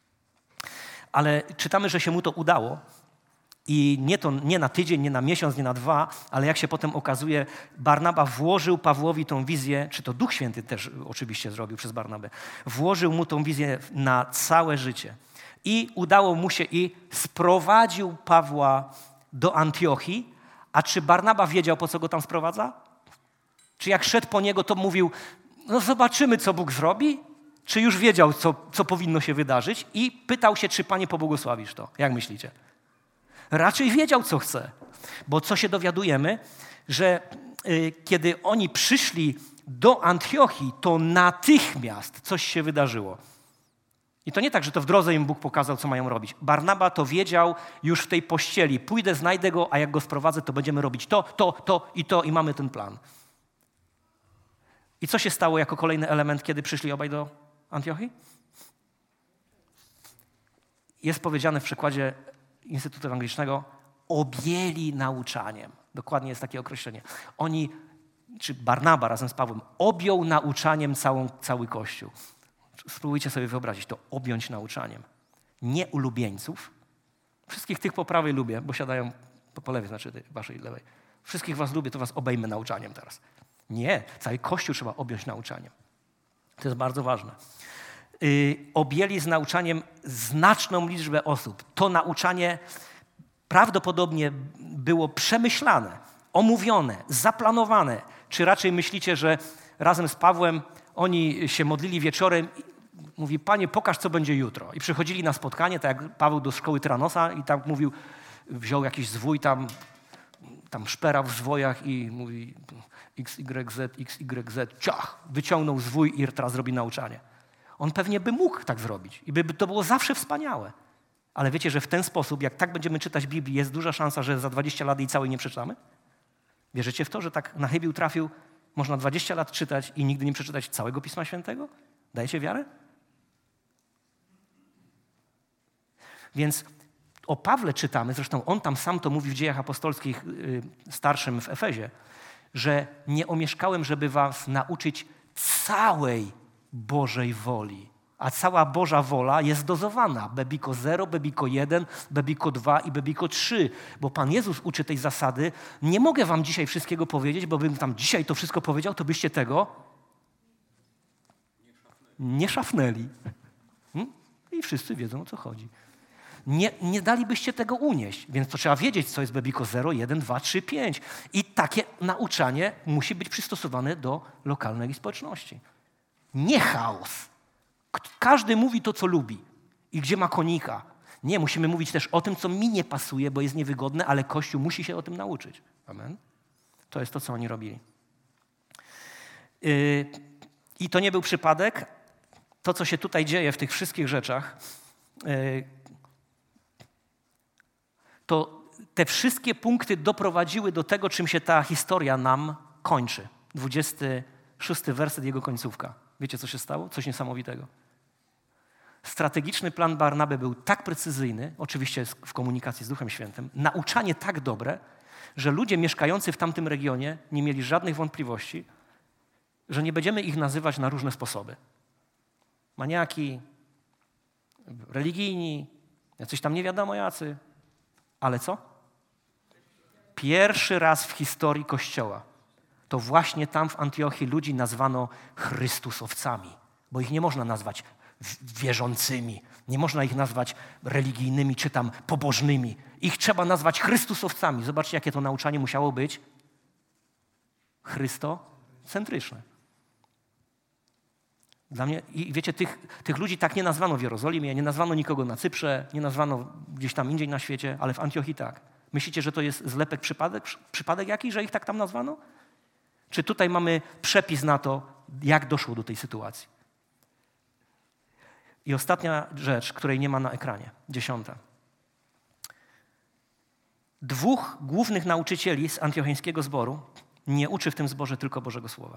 Ale czytamy, że się mu to udało i nie na tydzień, nie na miesiąc, nie na 2, ale jak się potem okazuje, Barnaba włożył Pawłowi tą wizję, czy to Duch Święty też oczywiście zrobił przez Barnabę, włożył mu tą wizję na całe życie. I udało mu się i sprowadził Pawła do Antiochii. A czy Barnaba wiedział, po co go tam sprowadza? Czy jak szedł po niego, to mówił, no zobaczymy, co Bóg zrobi? Czy już wiedział, co powinno się wydarzyć? I pytał się, czy Panie pobłogosławisz to? Jak myślicie? Raczej wiedział, co chce. Bo co się dowiadujemy, że kiedy oni przyszli do Antiochii, to natychmiast coś się wydarzyło. I to nie tak, że to w drodze im Bóg pokazał, co mają robić. Barnaba to wiedział już w tej pościeli. Pójdę, znajdę go, a jak go sprowadzę, to będziemy robić to i mamy ten plan. I co się stało jako kolejny element, kiedy przyszli obaj do Antiochii? Jest powiedziane w przekładzie Instytutu Ewangelicznego, objęli nauczaniem. Dokładnie jest takie określenie. Oni, czy Barnaba razem z Pawłem, objął nauczaniem cały Kościół. Spróbujcie sobie wyobrazić to, objąć nauczaniem. Nie ulubieńców. Wszystkich tych po prawej lubię, bo siadają po lewej, znaczy waszej lewej. Wszystkich was lubię, to was obejmę nauczaniem teraz. Nie, cały Kościół trzeba objąć nauczaniem. To jest bardzo ważne. Objęli z nauczaniem znaczną liczbę osób. To nauczanie prawdopodobnie było przemyślane, omówione, zaplanowane. Czy raczej myślicie, że razem z Pawłem oni się modlili wieczorem i mówi, Panie, pokaż, co będzie jutro. I przychodzili na spotkanie, tak jak Paweł do szkoły Tyranosa i tam mówił, wziął jakiś zwój tam szperał w zwojach i mówi XYZ, ciach, wyciągnął zwój i teraz robi nauczanie. On pewnie by mógł tak zrobić i by to było zawsze wspaniałe. Ale wiecie, że w ten sposób, jak tak będziemy czytać Biblię, jest duża szansa, że za 20 lat jej całej nie przeczytamy? Wierzycie w to, że tak na chybił trafił, można 20 lat czytać i nigdy nie przeczytać całego Pisma Świętego? Dajecie wiarę? Więc o Pawle czytamy, zresztą on tam sam to mówi w Dziejach Apostolskich starszym w Efezie, że nie omieszkałem, żeby was nauczyć całej Bożej woli. A cała Boża wola jest dozowana. Bebiko 0, Bebiko 1, Bebiko 2 i Bebiko 3. Bo Pan Jezus uczy tej zasady. Nie mogę wam dzisiaj wszystkiego powiedzieć, bo bym tam dzisiaj to wszystko powiedział, to byście tego nie szafnęli. I wszyscy wiedzą, o co chodzi. Nie dalibyście tego unieść, więc to trzeba wiedzieć, co jest Bebiko 0, 1, 2, 3, 5. I takie nauczanie musi być przystosowane do lokalnej społeczności. Nie chaos. Każdy mówi to, co lubi i gdzie ma konika. Nie, musimy mówić też o tym, co mi nie pasuje, bo jest niewygodne, ale Kościół musi się o tym nauczyć. Amen. To jest to, co oni robili. I to nie był przypadek. To, co się tutaj dzieje w tych wszystkich rzeczach, to te wszystkie punkty doprowadziły do tego, czym się ta historia nam kończy. 26 werset, jego końcówka. Wiecie, co się stało? Coś niesamowitego. Strategiczny plan Barnaby był tak precyzyjny, oczywiście w komunikacji z Duchem Świętym, nauczanie tak dobre, że ludzie mieszkający w tamtym regionie nie mieli żadnych wątpliwości, że nie będziemy ich nazywać na różne sposoby. Maniaki, religijni, jacyś tam nie wiadomo jacy. Ale co? Pierwszy raz w historii Kościoła to właśnie tam w Antiochii ludzi nazwano Chrystusowcami, bo ich nie można nazwać wierzącymi, nie można ich nazwać religijnymi czy tam pobożnymi. Ich trzeba nazwać Chrystusowcami. Zobaczcie, jakie to nauczanie musiało być chrystocentryczne. Dla mnie, i wiecie, tych ludzi tak nie nazwano w Jerozolimie, nie nazwano nikogo na Cyprze, nie nazwano gdzieś tam indziej na świecie, ale w Antiochii tak. Myślicie, że to jest zlepek, przypadek jakiś, że ich tak tam nazwano? Czy tutaj mamy przepis na to, jak doszło do tej sytuacji? I ostatnia rzecz, której nie ma na ekranie, 10. 2 głównych nauczycieli z antiocheńskiego zboru nie uczy w tym zborze tylko Bożego Słowa.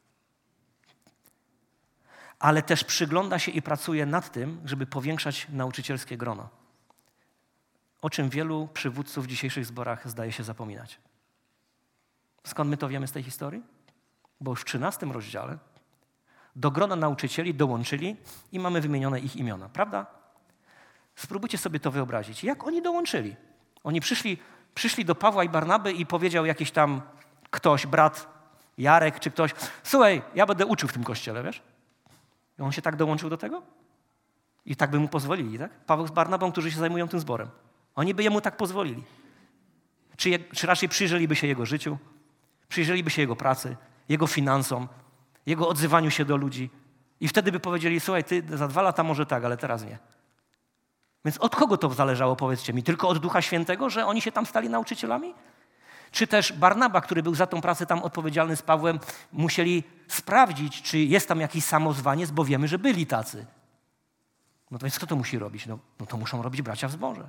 Ale też przygląda się i pracuje nad tym, żeby powiększać nauczycielskie grono. O czym wielu przywódców w dzisiejszych zborach zdaje się zapominać. Skąd my to wiemy z tej historii? Bo już w 13 rozdziale do grona nauczycieli dołączyli i mamy wymienione ich imiona, prawda? Spróbujcie sobie to wyobrazić. Jak oni dołączyli? Oni przyszli do Pawła i Barnaby i powiedział jakiś tam ktoś, brat Jarek czy ktoś, słuchaj, ja będę uczył w tym kościele, wiesz? I on się tak dołączył do tego? I tak by mu pozwolili, tak? Paweł z Barnabą, którzy się zajmują tym zborem. Oni by jemu tak pozwolili. Czy raczej przyjrzeliby się jego życiu, przyjrzeliby się jego pracy, jego finansom, jego odzywaniu się do ludzi i wtedy by powiedzieli, słuchaj, ty za 2 lata może tak, ale teraz nie. Więc od kogo to zależało, powiedzcie mi? Tylko od Ducha Świętego, że oni się tam stali nauczycielami? Czy też Barnaba, który był za tą pracę tam odpowiedzialny z Pawłem, musieli sprawdzić, czy jest tam jakiś samozwaniec, bo wiemy, że byli tacy. No to więc kto to musi robić? No to muszą robić bracia w zborze.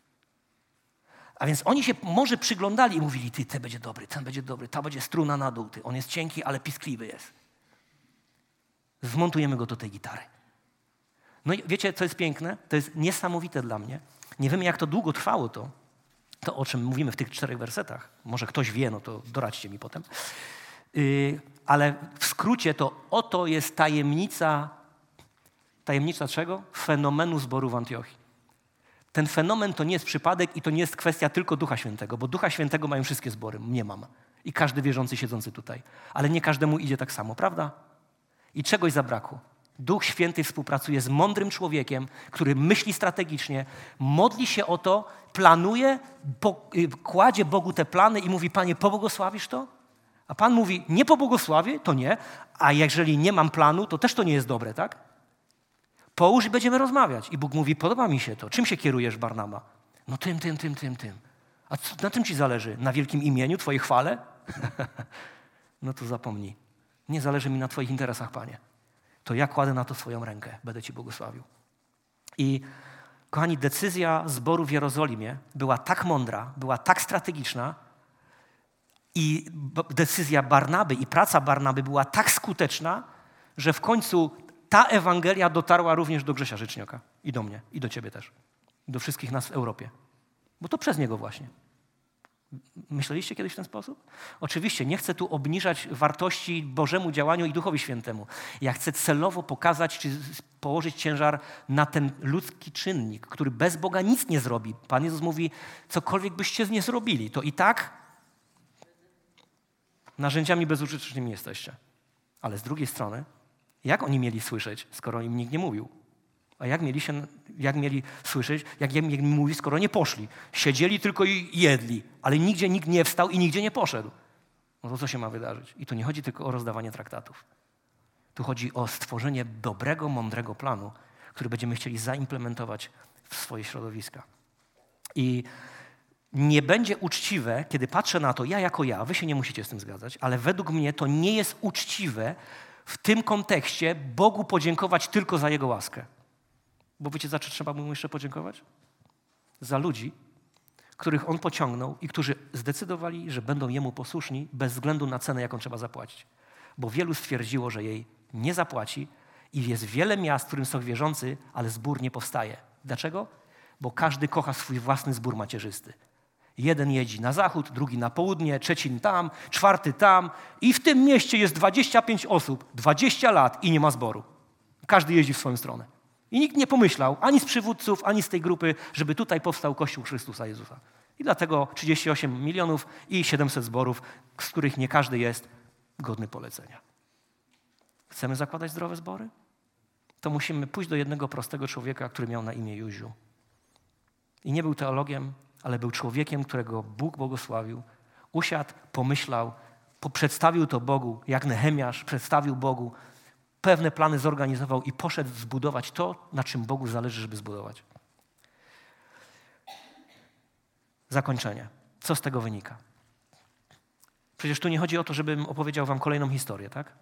A więc oni się może przyglądali i mówili, ty, ten będzie dobry, ta będzie struna na dół, ty. On jest cienki, ale piskliwy jest. Zmontujemy go do tej gitary. No i wiecie, co jest piękne? To jest niesamowite dla mnie. Nie wiemy, jak to długo trwało to, o czym mówimy w tych 4 wersetach. Może ktoś wie, no to doradźcie mi potem. Ale w skrócie to oto jest tajemnica czego? Fenomenu zboru w Antiochii. Ten fenomen to nie jest przypadek i to nie jest kwestia tylko Ducha Świętego, bo Ducha Świętego mają wszystkie zbory, nie mam. I każdy wierzący siedzący tutaj. Ale nie każdemu idzie tak samo, prawda? I czegoś zabrakło. Duch Święty współpracuje z mądrym człowiekiem, który myśli strategicznie, modli się o to, planuje, kładzie Bogu te plany i mówi, Panie, pobłogosławisz to? A Pan mówi, nie pobłogosławię, to nie, a jeżeli nie mam planu, to też to nie jest dobre, tak? Połóż i będziemy rozmawiać. I Bóg mówi, podoba mi się to. Czym się kierujesz, Barnaba? No tym. A na czym ci zależy? Na wielkim imieniu, twojej chwale? No to zapomnij. Nie zależy mi na twoich interesach, Panie. To ja kładę na to swoją rękę. Będę ci błogosławił. I kochani, decyzja zboru w Jerozolimie była tak mądra, była tak strategiczna i decyzja Barnaby i praca Barnaby była tak skuteczna, że w końcu ta Ewangelia dotarła również do Grzesia Życznioka i do mnie, i do ciebie też. Do wszystkich nas w Europie. Bo to przez niego właśnie. Myśleliście kiedyś w ten sposób? Oczywiście nie chcę tu obniżać wartości Bożemu działaniu i Duchowi Świętemu. Ja chcę celowo pokazać, czy położyć ciężar na ten ludzki czynnik, który bez Boga nic nie zrobi. Pan Jezus mówi, cokolwiek byście nie zrobili, to i tak narzędziami bezużytecznymi jesteście. Ale z drugiej strony, jak oni mieli słyszeć, skoro im nikt nie mówił? A jak mieli słyszeć, jak im mówi, skoro nie poszli? Siedzieli tylko i jedli, ale nigdzie nikt nie wstał i nigdzie nie poszedł. No to co się ma wydarzyć? I tu nie chodzi tylko o rozdawanie traktatów. Tu chodzi o stworzenie dobrego, mądrego planu, który będziemy chcieli zaimplementować w swoje środowiska. I nie będzie uczciwe, kiedy patrzę na to, wy się nie musicie z tym zgadzać, ale według mnie to nie jest uczciwe w tym kontekście Bogu podziękować tylko za Jego łaskę. Bo wiecie, za co trzeba mu jeszcze podziękować? Za ludzi, których On pociągnął i którzy zdecydowali, że będą Jemu posłuszni bez względu na cenę, jaką trzeba zapłacić. Bo wielu stwierdziło, że jej nie zapłaci i jest wiele miast, w którym są wierzący, ale zbór nie powstaje. Dlaczego? Bo każdy kocha swój własny zbór macierzysty. Jeden jedzie na zachód, drugi na południe, trzeci tam, czwarty tam i w tym mieście jest 25 osób, 20 lat i nie ma zboru. Każdy jeździ w swoją stronę. I nikt nie pomyślał, ani z przywódców, ani z tej grupy, żeby tutaj powstał Kościół Chrystusa Jezusa. I dlatego 38 milionów i 700 zborów, z których nie każdy jest godny polecenia. Chcemy zakładać zdrowe zbory? To musimy pójść do jednego prostego człowieka, który miał na imię Józiu. I nie był teologiem, ale był człowiekiem, którego Bóg błogosławił. Usiadł, pomyślał, przedstawił to Bogu, jak Nehemiasz przedstawił Bogu, pewne plany zorganizował i poszedł zbudować to, na czym Bogu zależy, żeby zbudować. Zakończenie. Co z tego wynika? Przecież tu nie chodzi o to, żebym opowiedział wam kolejną historię, tak?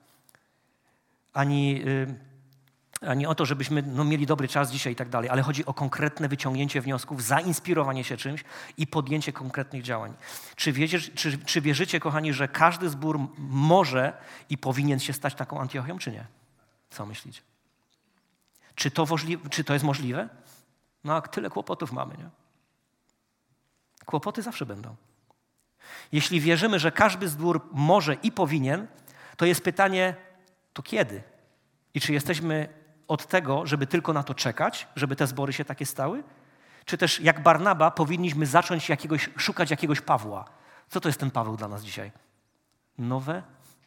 Ani o to, żebyśmy mieli dobry czas dzisiaj i tak dalej, ale chodzi o konkretne wyciągnięcie wniosków, zainspirowanie się czymś i podjęcie konkretnych działań. Czy wierzycie, kochani, że każdy zbór może i powinien się stać taką Antiochią, czy nie? Co myślicie? Czy to jest możliwe? No a tyle kłopotów mamy, nie? Kłopoty zawsze będą. Jeśli wierzymy, że każdy zbór może i powinien, to jest pytanie, to kiedy? I czy jesteśmy od tego, żeby tylko na to czekać, żeby te zbory się takie stały? Czy też jak Barnaba powinniśmy zacząć szukać jakiegoś Pawła? Co to jest ten Paweł dla nas dzisiaj? Nowe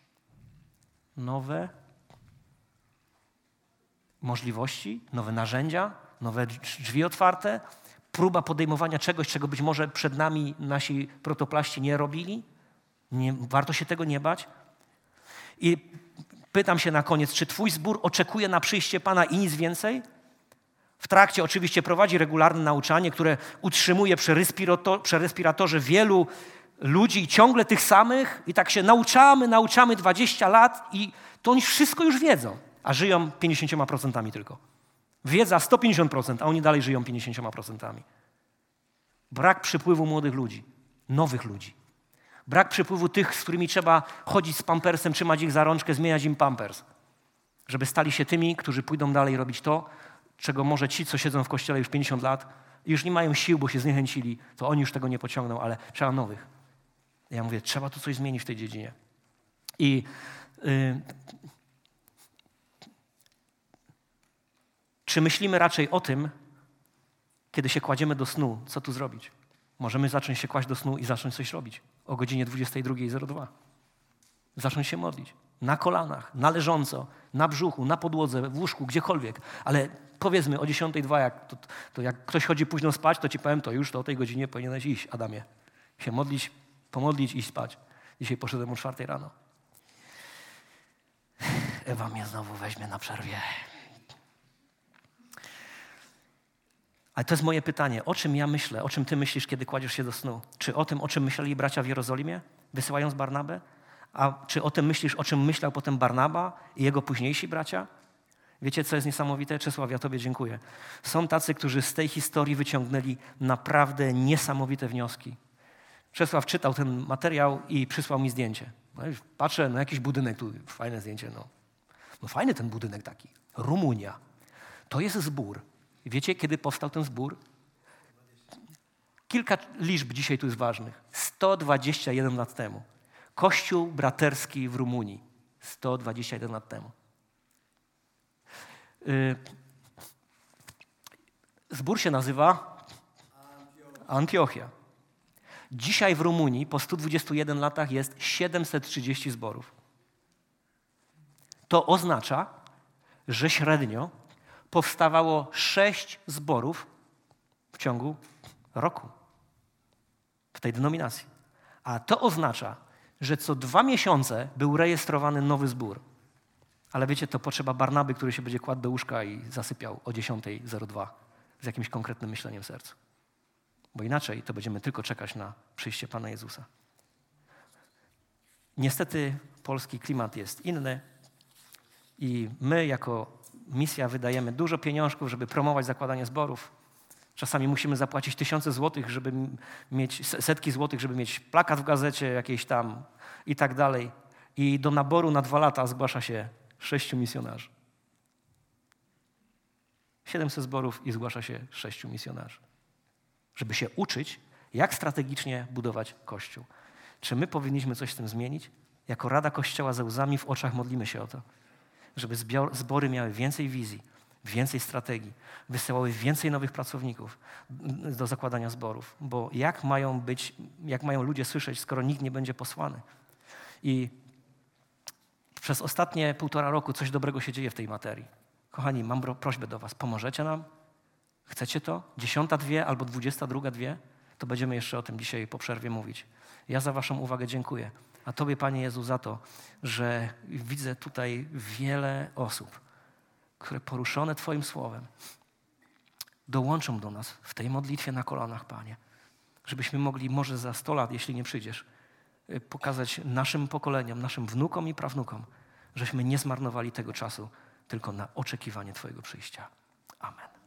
możliwości, nowe narzędzia, nowe drzwi otwarte, próba podejmowania czegoś, czego być może przed nami nasi protoplaści nie robili. Warto się tego nie bać. I pytam się na koniec, czy twój zbór oczekuje na przyjście Pana i nic więcej? W trakcie oczywiście prowadzi regularne nauczanie, które utrzymuje przy respiratorze wielu ludzi, ciągle tych samych i tak się nauczamy 20 lat i to oni wszystko już wiedzą, a żyją 50% tylko. Wiedza 150%, a oni dalej żyją 50%. Brak przypływu młodych ludzi, nowych ludzi. Brak przypływu tych, z którymi trzeba chodzić z pampersem, trzymać ich za rączkę, zmieniać im pampers. Żeby stali się tymi, którzy pójdą dalej robić to, czego może ci, co siedzą w kościele już 50 lat i już nie mają sił, bo się zniechęcili, to oni już tego nie pociągną, ale trzeba nowych. Ja mówię, trzeba tu coś zmienić w tej dziedzinie. I czy myślimy raczej o tym, kiedy się kładziemy do snu, co tu zrobić? Możemy zacząć się kłaść do snu i zacząć coś robić o godzinie 22:02. Zacząć się modlić. Na kolanach, na leżąco, na brzuchu, na podłodze, w łóżku, gdziekolwiek. Ale powiedzmy o 10:02, to jak ktoś chodzi późno spać, to ci powiem, to już o tej godzinie powinieneś iść, Adamie. Się modlić, pomodlić i spać. Dzisiaj poszedłem o 4 rano. Ewa mnie znowu weźmie na przerwie. Ale to jest moje pytanie. O czym ja myślę? O czym ty myślisz, kiedy kładziesz się do snu? Czy o tym, o czym myśleli bracia w Jerozolimie, wysyłając Barnabę? A czy o tym myślisz, o czym myślał potem Barnaba i jego późniejsi bracia? Wiecie, co jest niesamowite? Czesław, ja tobie dziękuję. Są tacy, którzy z tej historii wyciągnęli naprawdę niesamowite wnioski. Czesław czytał ten materiał i przysłał mi zdjęcie. No i patrzę na jakiś budynek, tu fajne zdjęcie. No fajny ten budynek taki. Rumunia. To jest zbór. Wiecie, kiedy powstał ten zbór? Kilka liczb dzisiaj tu jest ważnych. 121 lat temu. Kościół braterski w Rumunii. 121 lat temu. Zbór się nazywa Antiochia. Dzisiaj w Rumunii po 121 latach jest 730 zborów. To oznacza, że średnio powstawało 6 zborów w ciągu roku w tej denominacji. A to oznacza, że co 2 miesiące był rejestrowany nowy zbór. Ale wiecie, to potrzeba Barnaby, który się będzie kładł do łóżka i zasypiał o 10:02 z jakimś konkretnym myśleniem w sercu. Bo inaczej to będziemy tylko czekać na przyjście Pana Jezusa. Niestety polski klimat jest inny i my jako misja wydajemy dużo pieniążków, żeby promować zakładanie zborów. Czasami musimy zapłacić 1000 złotych, żeby mieć setki złotych, żeby mieć plakat w gazecie jakiejś tam i tak dalej. I do naboru na 2 lata zgłasza się 6 misjonarzy. 700 zborów i zgłasza się 6 misjonarzy. Żeby się uczyć, Jak strategicznie budować Kościół? Czy my powinniśmy coś z tym zmienić? Jako Rada Kościoła ze łzami w oczach modlimy się o to, żeby zbory miały więcej wizji, więcej strategii, wysyłały więcej nowych pracowników do zakładania zborów. Bo jak mają ludzie słyszeć, skoro nikt nie będzie posłany? I przez ostatnie 1,5 roku coś dobrego się dzieje w tej materii. Kochani, mam prośbę do was. Pomożecie nam? Chcecie to? 10:02 albo 22:02? To będziemy jeszcze o tym dzisiaj po przerwie mówić. Ja za waszą uwagę dziękuję. A Tobie, Panie Jezu, za to, że widzę tutaj wiele osób, które poruszone Twoim słowem dołączą do nas w tej modlitwie na kolanach, Panie. Żebyśmy mogli może za 100 lat, jeśli nie przyjdziesz, pokazać naszym pokoleniom, naszym wnukom i prawnukom, żeśmy nie zmarnowali tego czasu tylko na oczekiwanie Twojego przyjścia. Amen.